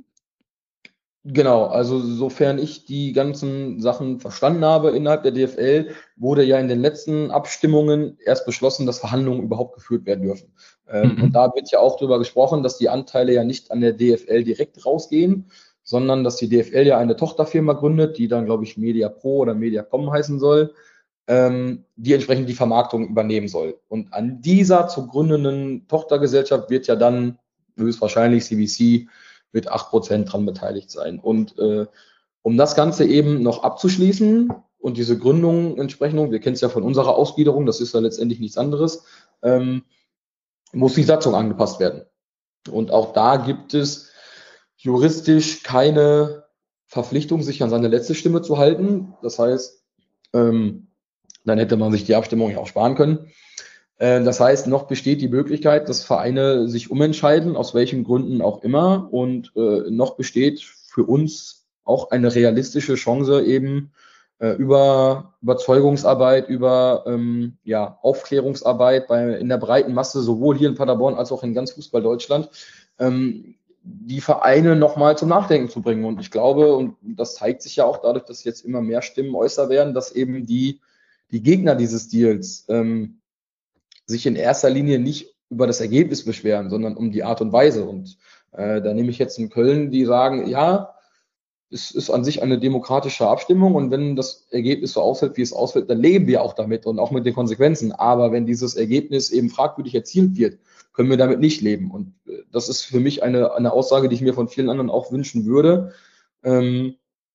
Genau, also sofern ich die ganzen Sachen verstanden habe innerhalb der D F L, wurde ja in den letzten Abstimmungen erst beschlossen, dass Verhandlungen überhaupt geführt werden dürfen. Ähm, Mhm. Und da wird ja auch darüber gesprochen, dass die Anteile ja nicht an der D F L direkt rausgehen, sondern dass die D F L ja eine Tochterfirma gründet, die dann, glaube ich, MediaPro oder Mediacom heißen soll, ähm, die entsprechend die Vermarktung übernehmen soll. Und an dieser zu gründenden Tochtergesellschaft wird ja dann höchstwahrscheinlich C V C mit acht Prozent dran beteiligt sein. Und äh, um das Ganze eben noch abzuschließen und diese Gründung entsprechend, wir kennen es ja von unserer Ausgliederung, das ist ja letztendlich nichts anderes, ähm, muss die Satzung angepasst werden. Und auch da gibt es juristisch keine Verpflichtung, sich an seine letzte Stimme zu halten. Das heißt, ähm, dann hätte man sich die Abstimmung ja auch sparen können. Das heißt, noch besteht die Möglichkeit, dass Vereine sich umentscheiden, aus welchen Gründen auch immer. Und äh, noch besteht für uns auch eine realistische Chance, eben äh, über Überzeugungsarbeit, über ähm, ja, Aufklärungsarbeit bei, in der breiten Masse, sowohl hier in Paderborn als auch in ganz Fußball Deutschland, ähm, die Vereine nochmal zum Nachdenken zu bringen. Und ich glaube, und das zeigt sich ja auch dadurch, dass jetzt immer mehr Stimmen äußer werden, dass eben die, die Gegner dieses Deals ähm, sich in erster Linie nicht über das Ergebnis beschweren, sondern um die Art und Weise. Und äh, da nehme ich jetzt in Köln, die sagen, ja, es ist an sich eine demokratische Abstimmung und wenn das Ergebnis so ausfällt, wie es ausfällt, dann leben wir auch damit und auch mit den Konsequenzen. Aber wenn dieses Ergebnis eben fragwürdig erzielt wird, können wir damit nicht leben. Und äh, das ist für mich eine, eine Aussage, die ich mir von vielen anderen auch wünschen würde. Ähm,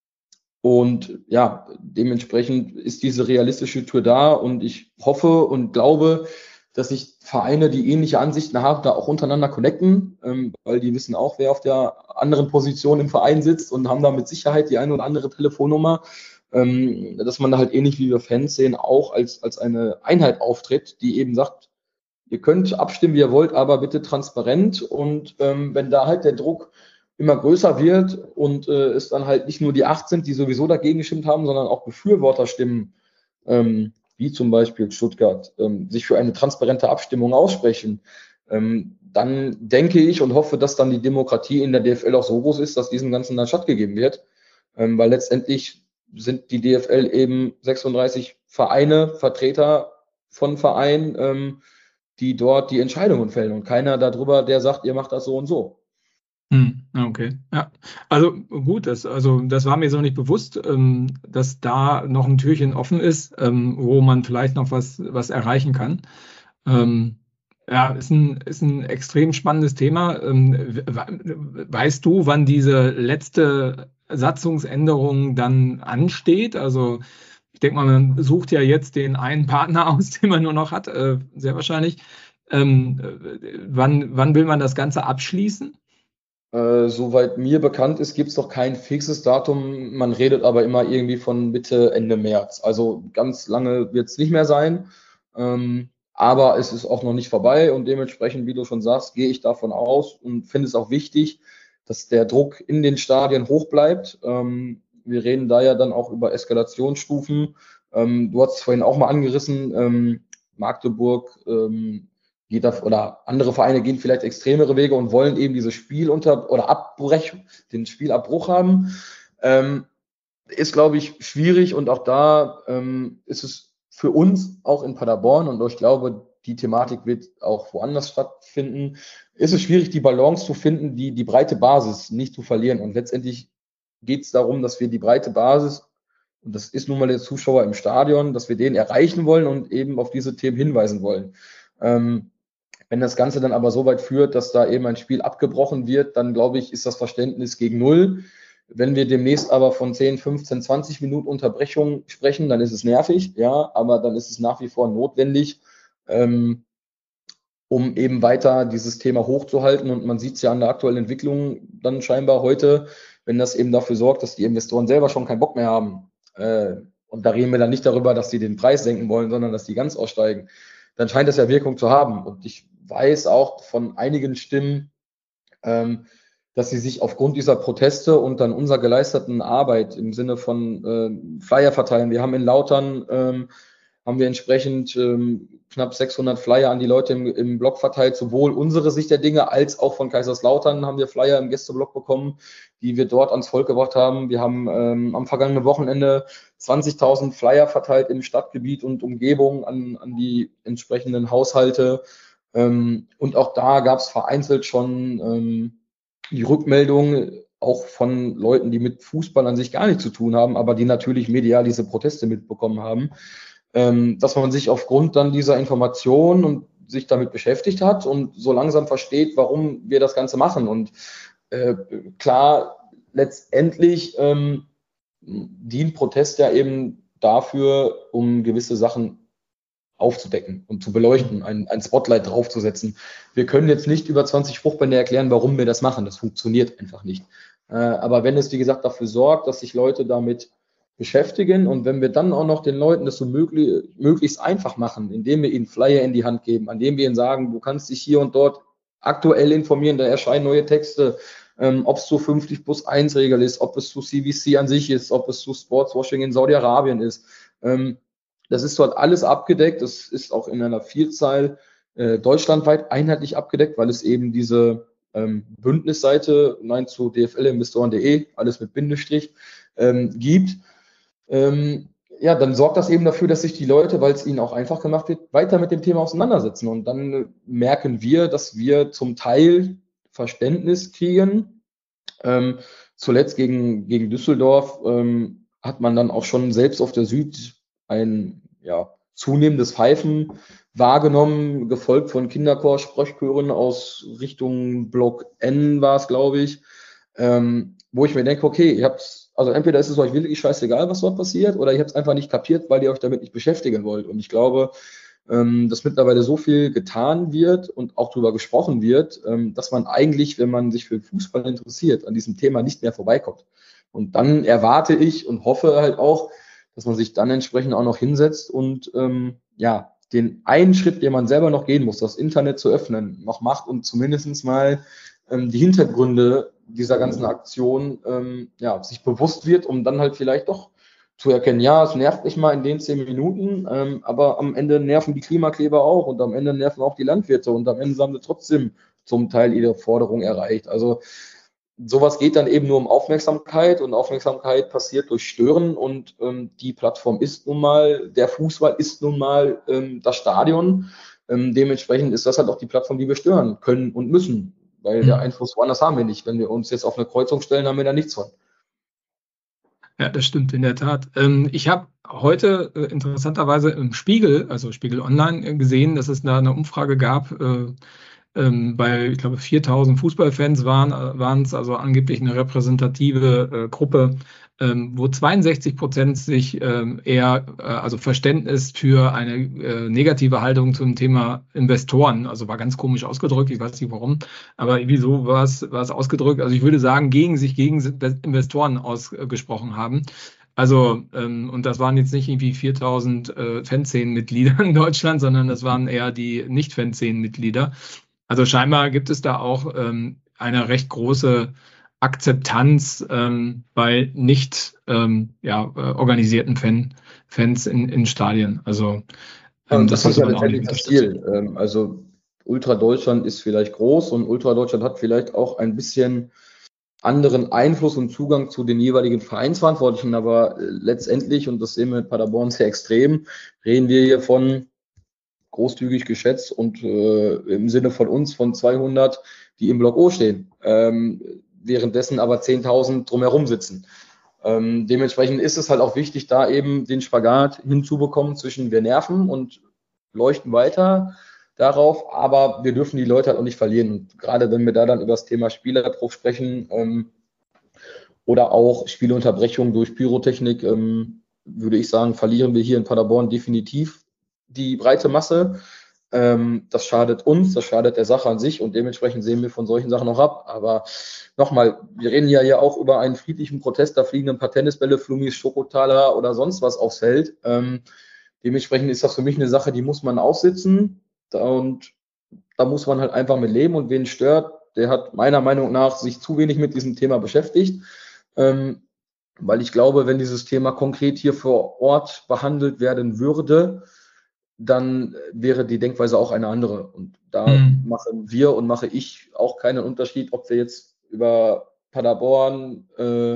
Und ja, dementsprechend ist diese realistische Tür da und ich hoffe und glaube, dass sich Vereine, die ähnliche Ansichten haben, da auch untereinander connecten, ähm, weil die wissen auch, wer auf der anderen Position im Verein sitzt und haben da mit Sicherheit die eine oder andere Telefonnummer, ähm, dass man da halt ähnlich wie wir Fans sehen, auch als, als eine Einheit auftritt, die eben sagt, ihr könnt abstimmen, wie ihr wollt, aber bitte transparent und ähm, wenn da halt der Druck immer größer wird und äh, es dann halt nicht nur die acht sind, die sowieso dagegen gestimmt haben, sondern auch Befürworterstimmen, ähm, wie zum Beispiel Stuttgart, ähm, sich für eine transparente Abstimmung aussprechen, ähm, dann denke ich und hoffe, dass dann die Demokratie in der D F L auch so groß ist, dass diesem Ganzen dann stattgegeben wird, ähm, weil letztendlich sind die D F L eben sechsunddreißig Vereine, Vertreter von Vereinen, ähm, die dort die Entscheidungen fällen und keiner darüber, der sagt, ihr macht das so und so. Hm, okay, ja. Also gut, das, also das war mir so nicht bewusst, ähm, dass da noch ein Türchen offen ist, ähm, wo man vielleicht noch was, was erreichen kann. Ähm, ja, ist ein, ist ein extrem spannendes Thema. Ähm, we- weißt du, wann diese letzte Satzungsänderung dann ansteht? Also ich denke mal, man sucht ja jetzt den einen Partner aus, den man nur noch hat, äh, sehr wahrscheinlich. Ähm, äh, wann, wann will man das Ganze abschließen? Äh, soweit mir bekannt ist, gibt es noch kein fixes Datum. Man redet aber immer irgendwie von Mitte, Ende März. Also ganz lange wird es nicht mehr sein. Ähm, aber es ist auch noch nicht vorbei und dementsprechend, wie du schon sagst, gehe ich davon aus und finde es auch wichtig, dass der Druck in den Stadien hoch bleibt. Ähm, wir reden da ja dann auch über Eskalationsstufen. Ähm, du hast es vorhin auch mal angerissen. Ähm, Magdeburg ähm, geht da, oder andere Vereine gehen vielleicht extremere Wege und wollen eben dieses Spiel unter oder Abbrech, den Spielabbruch haben. Ähm, ist, glaube ich, schwierig und auch da ähm, ist es für uns auch in Paderborn und ich glaube, die Thematik wird auch woanders stattfinden, ist es schwierig, die Balance zu finden, die, die breite Basis nicht zu verlieren. Und letztendlich geht es darum, dass wir die breite Basis, und das ist nun mal der Zuschauer im Stadion, dass wir den erreichen wollen und eben auf diese Themen hinweisen wollen. Ähm, wenn das Ganze dann aber so weit führt, dass da eben ein Spiel abgebrochen wird, dann glaube ich, ist das Verständnis gegen Null. Wenn wir demnächst aber von zehn, fünfzehn, zwanzig Minuten Unterbrechung sprechen, dann ist es nervig, ja, aber dann ist es nach wie vor notwendig, ähm, um eben weiter dieses Thema hochzuhalten. Und man sieht es ja an der aktuellen Entwicklung dann scheinbar heute, wenn das eben dafür sorgt, dass die Investoren selber schon keinen Bock mehr haben. Äh, und da reden wir dann nicht darüber, dass die den Preis senken wollen, sondern dass die ganz aussteigen. Dann scheint das ja Wirkung zu haben. Und ich weiß auch von einigen Stimmen, ähm, dass sie sich aufgrund dieser Proteste und dann unserer geleisteten Arbeit im Sinne von äh, Flyer verteilen. Wir haben in Lautern ähm, haben wir entsprechend ähm, knapp sechshundert Flyer an die Leute im, im Blog verteilt, sowohl unsere Sicht der Dinge als auch von Kaiserslautern haben wir Flyer im Gästeblock bekommen, die wir dort ans Volk gebracht haben. Wir haben ähm, am vergangenen Wochenende zwanzigtausend Flyer verteilt im Stadtgebiet und Umgebung an, an die entsprechenden Haushalte. Ähm, und auch da gab es vereinzelt schon ähm, die Rückmeldung, auch von Leuten, die mit Fußball an sich gar nichts zu tun haben, aber die natürlich medial diese Proteste mitbekommen haben, ähm, dass man sich aufgrund dann dieser Information und sich damit beschäftigt hat und so langsam versteht, warum wir das Ganze machen. Und äh, klar, letztendlich ähm, dient Protest ja eben dafür, um gewisse Sachen aufzudecken und zu beleuchten, ein, ein Spotlight draufzusetzen. Wir können jetzt nicht über zwanzig Spruchbände erklären, warum wir das machen. Das funktioniert einfach nicht. Äh, aber wenn es, wie gesagt, dafür sorgt, dass sich Leute damit beschäftigen und wenn wir dann auch noch den Leuten das so möglich, möglichst einfach machen, indem wir ihnen Flyer in die Hand geben, indem wir ihnen sagen, du kannst dich hier und dort aktuell informieren, da erscheinen neue Texte, ähm, ob es zu fünfzig plus eins Regel ist, ob es zu C V C an sich ist, ob es zu Sportswashing in Saudi-Arabien ist. Ähm, das ist dort alles abgedeckt. Das ist auch in einer Vielzahl äh, deutschlandweit einheitlich abgedeckt, weil es eben diese ähm, Bündnisseite, nein zu D F L Investoren punkt de, alles mit Bindestrich, ähm, gibt. Ähm, ja, dann sorgt das eben dafür, dass sich die Leute, weil es ihnen auch einfach gemacht wird, weiter mit dem Thema auseinandersetzen. Und dann äh, merken wir, dass wir zum Teil Verständnis kriegen. Ähm, zuletzt gegen, gegen Düsseldorf ähm, hat man dann auch schon selbst auf der Süd ein ja, zunehmendes Pfeifen wahrgenommen, gefolgt von Kinderchor, Sprechchören aus Richtung Block N war es, glaube ich, ähm, wo ich mir denke, okay, ihr habt, also entweder ist es euch wirklich scheißegal, was dort passiert, oder ihr habt es einfach nicht kapiert, weil ihr euch damit nicht beschäftigen wollt. Und ich glaube, ähm, dass mittlerweile so viel getan wird und auch darüber gesprochen wird, ähm, dass man eigentlich, wenn man sich für Fußball interessiert, an diesem Thema nicht mehr vorbeikommt. Und dann erwarte ich und hoffe halt auch, dass man sich dann entsprechend auch noch hinsetzt und ähm, ja, den einen Schritt, den man selber noch gehen muss, das Internet zu öffnen, noch macht und zumindest mal ähm, die Hintergründe dieser ganzen Aktion ähm, ja, sich bewusst wird, um dann halt vielleicht doch zu erkennen, ja, es nervt mich mal in den zehn Minuten, ähm, aber am Ende nerven die Klimakleber auch und am Ende nerven auch die Landwirte und am Ende haben sie trotzdem zum Teil ihre Forderung erreicht. Also sowas geht dann eben nur um Aufmerksamkeit und Aufmerksamkeit passiert durch Stören und ähm, die Plattform ist nun mal, der Fußball ist nun mal ähm, das Stadion. Ähm, dementsprechend ist das halt auch die Plattform, die wir stören können und müssen, weil der Einfluss woanders haben wir nicht. Wenn wir uns jetzt auf eine Kreuzung stellen, haben wir da nichts von. Ja, das stimmt in der Tat. Ähm, ich habe heute äh, interessanterweise im Spiegel, also Spiegel Online, äh, gesehen, dass es da eine Umfrage gab, äh, ähm, bei, ich glaube, viertausend Fußballfans waren waren es, also angeblich eine repräsentative äh, Gruppe, ähm, wo zweiundsechzig Prozent sich ähm, eher, äh, also Verständnis für eine äh, negative Haltung zum Thema Investoren, also war ganz komisch ausgedrückt, ich weiß nicht warum, aber wieso war es, war es ausgedrückt, also ich würde sagen, gegen sich gegen Investoren ausgesprochen haben. Also, ähm, und das waren jetzt nicht irgendwie viertausend äh, Fanszenen-Mitglieder in Deutschland, sondern das waren eher die Nicht-Fanszenen-Mitglieder. Also scheinbar gibt es da auch ähm, eine recht große Akzeptanz ähm, bei nicht ähm, ja, äh, organisierten Fan, Fans in, in Stadien. Also ähm, Das das ist ja sollte man auch nicht letztendlich das unterstützen. Ziel. Ähm, Also Ultra Deutschland ist vielleicht groß und Ultra Deutschland hat vielleicht auch ein bisschen anderen Einfluss und Zugang zu den jeweiligen Vereinsverantwortlichen, aber äh, letztendlich, und das sehen wir mit Paderborn sehr extrem, reden wir hier von großzügig geschätzt und äh, im Sinne von uns von zweihundert, die im Block O stehen, ähm, währenddessen aber zehntausend drumherum sitzen. Ähm, dementsprechend ist es halt auch wichtig, da eben den Spagat hinzubekommen zwischen wir nerven und leuchten weiter darauf, aber wir dürfen die Leute halt auch nicht verlieren. Und gerade wenn wir da dann über das Thema Spielerbruch sprechen ähm, oder auch Spielunterbrechung durch Pyrotechnik, ähm, würde ich sagen, verlieren wir hier in Paderborn definitiv die breite Masse. Ähm, das schadet uns, das schadet der Sache an sich und dementsprechend sehen wir von solchen Sachen auch ab. Aber nochmal, wir reden ja hier auch über einen friedlichen Protest, da fliegen ein paar Tennisbälle, Flummis, Schokotaler oder sonst was aufs Feld. Ähm, dementsprechend ist das für mich eine Sache, die muss man aussitzen und da muss man halt einfach mit leben und wen stört, der hat meiner Meinung nach sich zu wenig mit diesem Thema beschäftigt. Ähm, weil ich glaube, wenn dieses Thema konkret hier vor Ort behandelt werden würde, dann wäre die Denkweise auch eine andere. Und da Hm. machen wir und mache ich auch keinen Unterschied, ob wir jetzt über Paderborn, äh,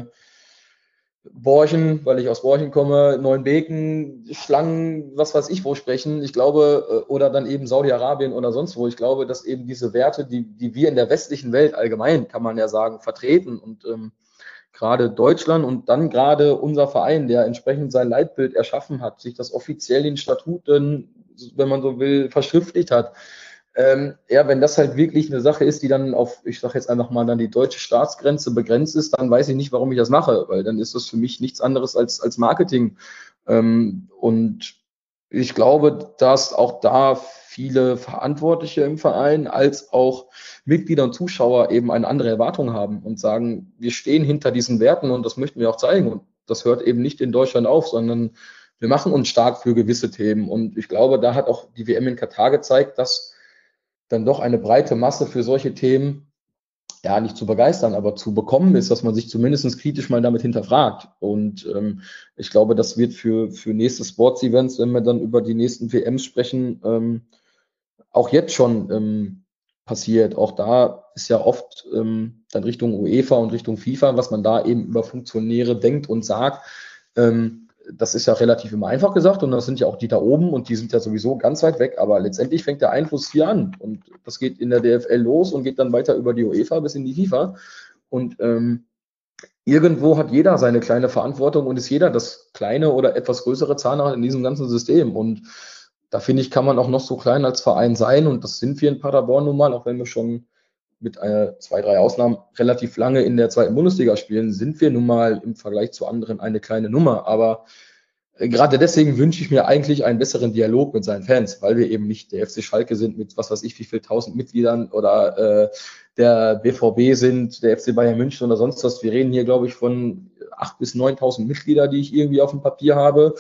Borchen, weil ich aus Borchen komme, Neuenbeken, Schlangen, was weiß ich wo sprechen. Ich glaube, oder dann eben Saudi-Arabien oder sonst wo. Ich glaube, dass eben diese Werte, die, die wir in der westlichen Welt allgemein, kann man ja sagen, vertreten und ähm, gerade Deutschland und dann gerade unser Verein, der entsprechend sein Leitbild erschaffen hat, sich das offiziell in Statuten, wenn man so will, verschriftlicht hat. Ähm, ja, wenn das halt wirklich eine Sache ist, die dann auf, ich sage jetzt einfach mal, dann die deutsche Staatsgrenze begrenzt ist, dann weiß ich nicht, warum ich das mache, weil dann ist das für mich nichts anderes als, als Marketing. Ähm, und ich glaube, dass auch da viele Verantwortliche im Verein als auch Mitglieder und Zuschauer eben eine andere Erwartung haben und sagen, wir stehen hinter diesen Werten und das möchten wir auch zeigen. Und das hört eben nicht in Deutschland auf, sondern wir machen uns stark für gewisse Themen. Und ich glaube, da hat auch die W M in Katar gezeigt, dass dann doch eine breite Masse für solche Themen ja nicht zu begeistern, aber zu bekommen ist, dass man sich zumindest kritisch mal damit hinterfragt. Und ähm, ich glaube, das wird für, für nächste Sports-Events, wenn wir dann über die nächsten W Ms sprechen, ähm, auch jetzt schon ähm, passiert. Auch da ist ja oft ähm, dann Richtung UEFA und Richtung FIFA, was man da eben über Funktionäre denkt und sagt. Ähm, das ist ja relativ immer einfach gesagt und das sind ja auch die da oben und die sind ja sowieso ganz weit weg, aber letztendlich fängt der Einfluss hier an und das geht in der D F L los und geht dann weiter über die UEFA bis in die FIFA und ähm, irgendwo hat jeder seine kleine Verantwortung und ist jeder das kleine oder etwas größere Zahnrad in diesem ganzen System und da finde ich, kann man auch noch so klein als Verein sein und das sind wir in Paderborn nun mal, auch wenn wir schon mit äh, zwei, drei Ausnahmen relativ lange in der zweiten Bundesliga spielen, sind wir nun mal im Vergleich zu anderen eine kleine Nummer. Aber äh, gerade deswegen wünsche ich mir eigentlich einen besseren Dialog mit seinen Fans, weil wir eben nicht der F C Schalke sind mit was weiß ich wie viel tausend Mitgliedern oder äh, der B V B sind, der F C Bayern München oder sonst was. Wir reden hier, glaube ich, von achttausend bis neuntausend Mitglieder, die ich irgendwie auf dem Papier habe.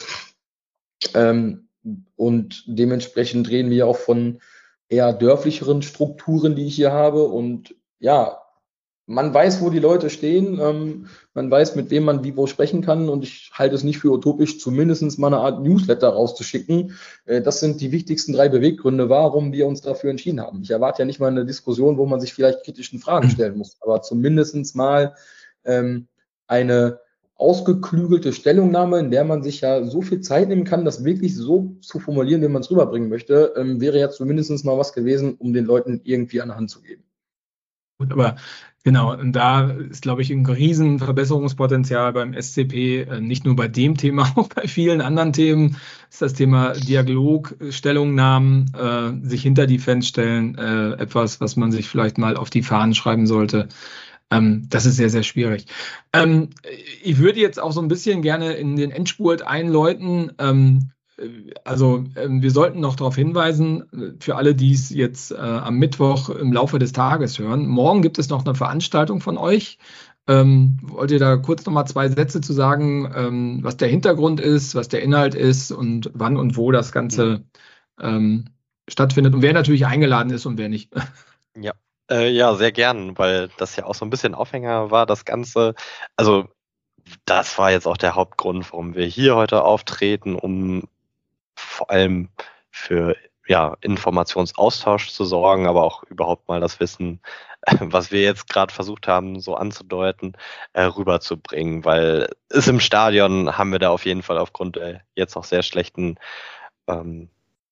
Ähm, und dementsprechend reden wir auch von eher dörflicheren Strukturen, die ich hier habe. Und ja, man weiß, wo die Leute stehen, ähm, man weiß, mit wem man wie wo sprechen kann. Und ich halte es nicht für utopisch, zumindest mal eine Art Newsletter rauszuschicken. Äh, das sind die wichtigsten drei Beweggründe, warum wir uns dafür entschieden haben. Ich erwarte ja nicht mal eine Diskussion, wo man sich vielleicht kritischen Fragen stellen muss, aber zumindest mal ähm, eine ausgeklügelte Stellungnahme, in der man sich ja so viel Zeit nehmen kann, das wirklich so zu formulieren, wie man es rüberbringen möchte, ähm, wäre ja zumindest mal was gewesen, um den Leuten irgendwie an die Hand zu geben. Gut, aber genau, und da ist, glaube ich, ein riesen Verbesserungspotenzial beim S C P, nicht nur bei dem Thema, auch bei vielen anderen Themen, ist das Thema Dialog, Stellungnahmen, äh, sich hinter die Fans stellen, äh, etwas, was man sich vielleicht mal auf die Fahnen schreiben sollte. Ähm, das ist sehr, sehr schwierig. Ähm, ich würde jetzt auch so ein bisschen gerne in den Endspurt einläuten. Ähm, also ähm, wir sollten noch darauf hinweisen, für alle, die es jetzt äh, am Mittwoch im Laufe des Tages hören, morgen gibt es noch eine Veranstaltung von euch. Ähm, wollt ihr da kurz noch mal zwei Sätze zu sagen, ähm, was der Hintergrund ist, was der Inhalt ist und wann und wo das Ganze ähm, stattfindet und wer natürlich eingeladen ist und wer nicht? Ja. Äh, ja, sehr gern, weil das ja auch so ein bisschen Aufhänger war, das Ganze. Also das war jetzt auch der Hauptgrund, warum wir hier heute auftreten, um vor allem für ja, Informationsaustausch zu sorgen, aber auch überhaupt mal das Wissen, was wir jetzt gerade versucht haben, so anzudeuten, äh, rüberzubringen, weil es im Stadion haben wir da auf jeden Fall aufgrund der jetzt auch sehr schlechten ähm,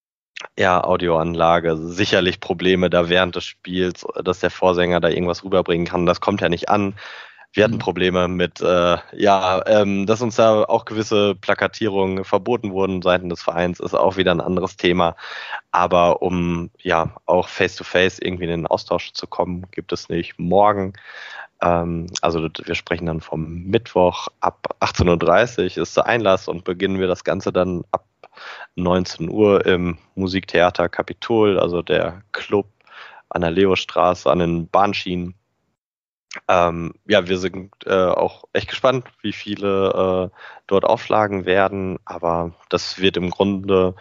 ja, Audioanlage sicherlich Probleme da während des Spiels, dass der Vorsänger da irgendwas rüberbringen kann. Das kommt ja nicht an. Wir hatten Probleme mit, äh, ja, ähm, dass uns da auch gewisse Plakatierungen verboten wurden seitens des Vereins, ist auch wieder ein anderes Thema. Aber um ja auch face-to-face irgendwie in den Austausch zu kommen, gibt es nicht morgen. Ähm, also wir sprechen dann vom Mittwoch ab achtzehn Uhr dreißig ist der Einlass und beginnen wir das Ganze dann ab neunzehn Uhr im Musiktheater Kapitol, also der Club an der Leostraße, an den Bahnschienen. Ähm, ja, wir sind äh, auch echt gespannt, wie viele äh, dort aufschlagen werden, aber das wird im Grunde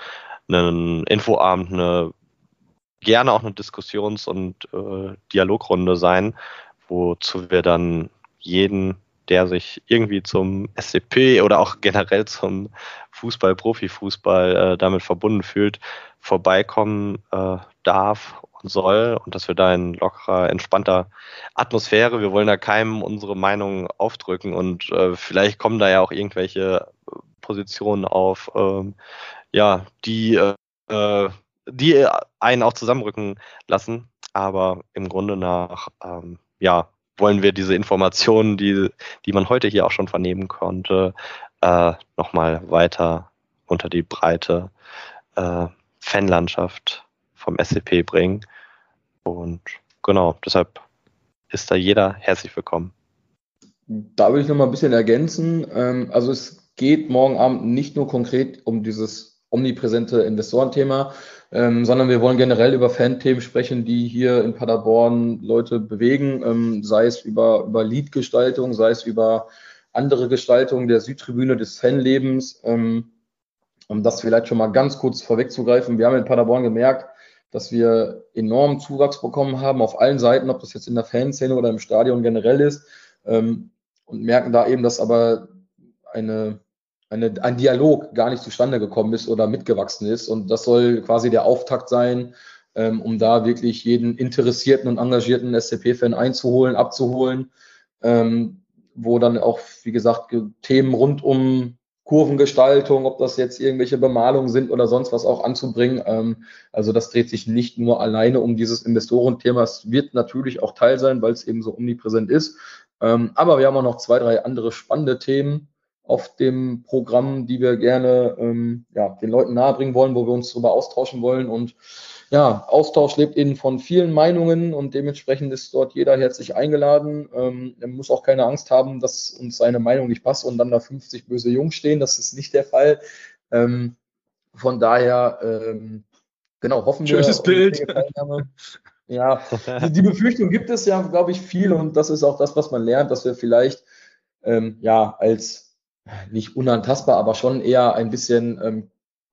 ein Infoabend, eine, gerne auch eine Diskussions- und äh, Dialogrunde sein, wozu wir dann jeden, der sich irgendwie zum S C P oder auch generell zum Fußball, Profifußball äh, damit verbunden fühlt, vorbeikommen äh, darf und soll und dass wir da in lockerer, entspannter Atmosphäre, wir wollen da keinem unsere Meinung aufdrücken und äh, vielleicht kommen da ja auch irgendwelche Positionen auf, ähm, ja, die, äh, die einen auch zusammenrücken lassen, aber im Grunde nach, ähm, ja, wollen wir diese Informationen, die, die man heute hier auch schon vernehmen konnte, äh, nochmal weiter unter die breite äh, Fanlandschaft vom S C P bringen. Und genau, deshalb ist da jeder herzlich willkommen. Da will ich noch mal ein bisschen ergänzen. Ähm, also es geht morgen Abend nicht nur konkret um dieses omnipräsente Investorenthema, ähm, sondern wir wollen generell über Fan-Themen sprechen, die hier in Paderborn Leute bewegen, ähm, sei es über, über Lead-Gestaltung, sei es über andere Gestaltung der Südtribüne des Fanlebens. Ähm, um das vielleicht schon mal ganz kurz vorwegzugreifen, wir haben in Paderborn gemerkt, dass wir enormen Zuwachs bekommen haben auf allen Seiten, ob das jetzt in der Fanszene oder im Stadion generell ist. Ähm, und merken da eben, dass aber eine, eine, ein Dialog gar nicht zustande gekommen ist oder mitgewachsen ist. Und das soll quasi der Auftakt sein, ähm, um da wirklich jeden interessierten und engagierten S C P-Fan einzuholen, abzuholen, ähm, wo dann auch, wie gesagt, Themen rund um Kurvengestaltung, ob das jetzt irgendwelche Bemalungen sind oder sonst was auch anzubringen. Ähm, also das dreht sich nicht nur alleine um dieses Investorenthema. Es wird natürlich auch Teil sein, weil es eben so omnipräsent ist. Ähm, aber wir haben auch noch zwei, drei andere spannende Themen auf dem Programm, die wir gerne ähm, ja, den Leuten nahebringen wollen, wo wir uns darüber austauschen wollen. Und ja, Austausch lebt eben von vielen Meinungen und dementsprechend ist dort jeder herzlich eingeladen. Ähm, er muss auch keine Angst haben, dass uns seine Meinung nicht passt und dann da fünfzig böse Jungs stehen. Das ist nicht der Fall. Ähm, von daher, ähm, genau, hoffen wir Schönes auf eine Bild. Teilnahme. Ja, die, die Befürchtung gibt es ja, glaube ich, viel und das ist auch das, was man lernt, dass wir vielleicht ähm, ja als nicht unantastbar, aber schon eher ein bisschen ähm,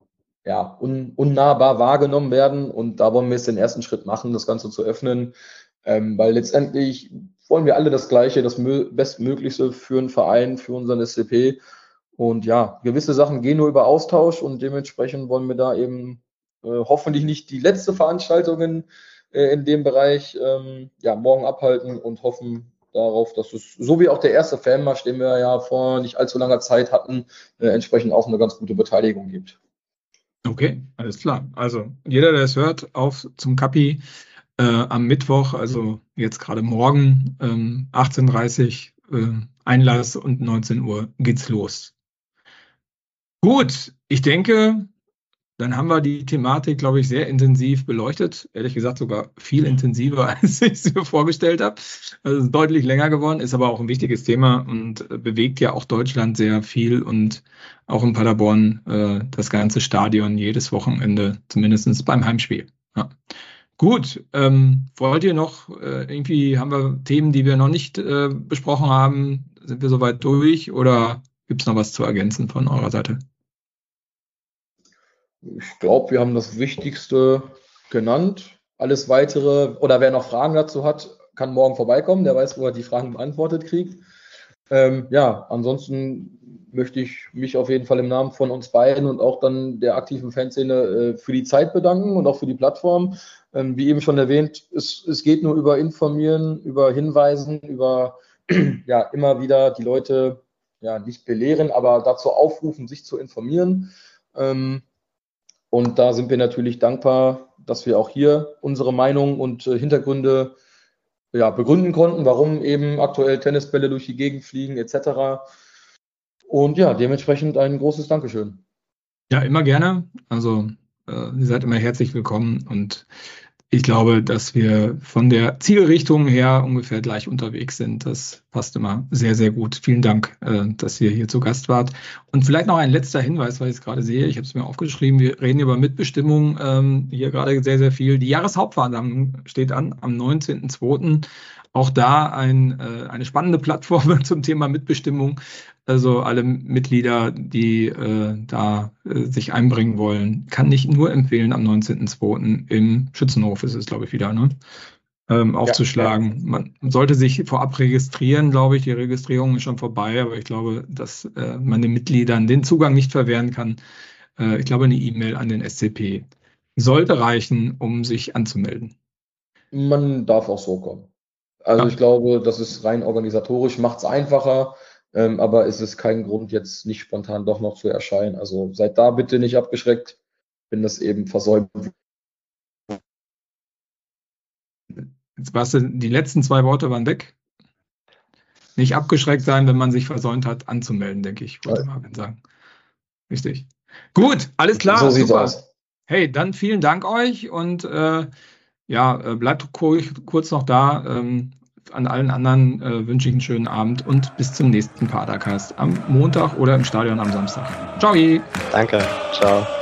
ja, un, unnahbar wahrgenommen werden und da wollen wir jetzt den ersten Schritt machen, das Ganze zu öffnen, ähm, weil letztendlich wollen wir alle das Gleiche, das Bestmöglichste für einen Verein, für unseren S C P und ja, gewisse Sachen gehen nur über Austausch und dementsprechend wollen wir da eben äh, hoffentlich nicht die letzte Veranstaltung in, äh, in dem Bereich ähm, ja, morgen abhalten und hoffen darauf, dass es, so wie auch der erste Fanmarsch, den wir ja vor nicht allzu langer Zeit hatten, äh, entsprechend auch eine ganz gute Beteiligung gibt. Okay, alles klar. Also jeder, der es hört, auf zum Kapi äh, am Mittwoch, also jetzt gerade morgen, ähm, achtzehn Uhr dreißig äh, Einlass und neunzehn Uhr geht's los. Gut, ich denke, dann haben wir die Thematik, glaube ich, sehr intensiv beleuchtet. Ehrlich gesagt sogar viel intensiver, als ich es mir vorgestellt habe. Also es ist deutlich länger geworden, ist aber auch ein wichtiges Thema und bewegt ja auch Deutschland sehr viel und auch in Paderborn äh, das ganze Stadion jedes Wochenende, zumindest beim Heimspiel. Ja. Gut, ähm, wollt ihr noch, äh, irgendwie haben wir Themen, die wir noch nicht äh, besprochen haben? Sind wir soweit durch oder gibt es noch was zu ergänzen von eurer Seite? Ich glaube, wir haben das Wichtigste genannt. Alles Weitere, oder wer noch Fragen dazu hat, kann morgen vorbeikommen. Der weiß, wo er die Fragen beantwortet kriegt. Ähm, ja, ansonsten möchte ich mich auf jeden Fall im Namen von uns beiden und auch dann der aktiven Fanszene äh, für die Zeit bedanken und auch für die Plattform. Ähm, wie eben schon erwähnt, es, es geht nur über Informieren, über Hinweisen, über ja immer wieder die Leute ja nicht belehren, aber dazu aufrufen, sich zu informieren. Ähm, Und da sind wir natürlich dankbar, dass wir auch hier unsere Meinung und äh, Hintergründe ja, begründen konnten, warum eben aktuell Tennisbälle durch die Gegend fliegen et cetera. Und ja, dementsprechend ein großes Dankeschön. Ja, immer gerne. Also äh, ihr seid immer herzlich willkommen und ich glaube, dass wir von der Zielrichtung her ungefähr gleich unterwegs sind. Das passt immer sehr, sehr gut. Vielen Dank, äh, dass ihr hier zu Gast wart. Und vielleicht noch ein letzter Hinweis, weil ich es gerade sehe. Ich habe es mir aufgeschrieben. Wir reden über Mitbestimmung ähm, hier gerade sehr, sehr viel. Die Jahreshauptversammlung steht an am neunzehnten zweiten Auch da ein, äh, eine spannende Plattform zum Thema Mitbestimmung. Also alle Mitglieder, die äh, da äh, sich einbringen wollen, kann ich nur empfehlen, am neunzehnten zweiten im Schützenhof ist es, glaube ich, wieder, ne? ähm, aufzuschlagen. Ja, ja. Man sollte sich vorab registrieren, glaube ich. Die Registrierung ist schon vorbei, aber ich glaube, dass äh, man den Mitgliedern den Zugang nicht verwehren kann. Äh, ich glaube, eine E-Mail an den S C P sollte reichen, um sich anzumelden. Man darf auch so kommen. Also ja. Ich glaube, das ist rein organisatorisch, macht es einfacher, ähm, aber es ist kein Grund, jetzt nicht spontan doch noch zu erscheinen. Also seid da bitte nicht abgeschreckt, wenn das eben versäumt. Jetzt warst du, die letzten zwei Worte waren weg. Nicht abgeschreckt sein, wenn man sich versäumt hat, anzumelden, denke ich, wollte ja. Marvin sagen. Richtig. Gut, alles klar. So sieht's super. aus. Hey, dann vielen Dank euch und äh, ja, bleibt kurz noch da. Ähm, an allen anderen äh, wünsche ich einen schönen Abend und bis zum nächsten Padercast am Montag oder im Stadion am Samstag. Ciao. Danke. Ciao.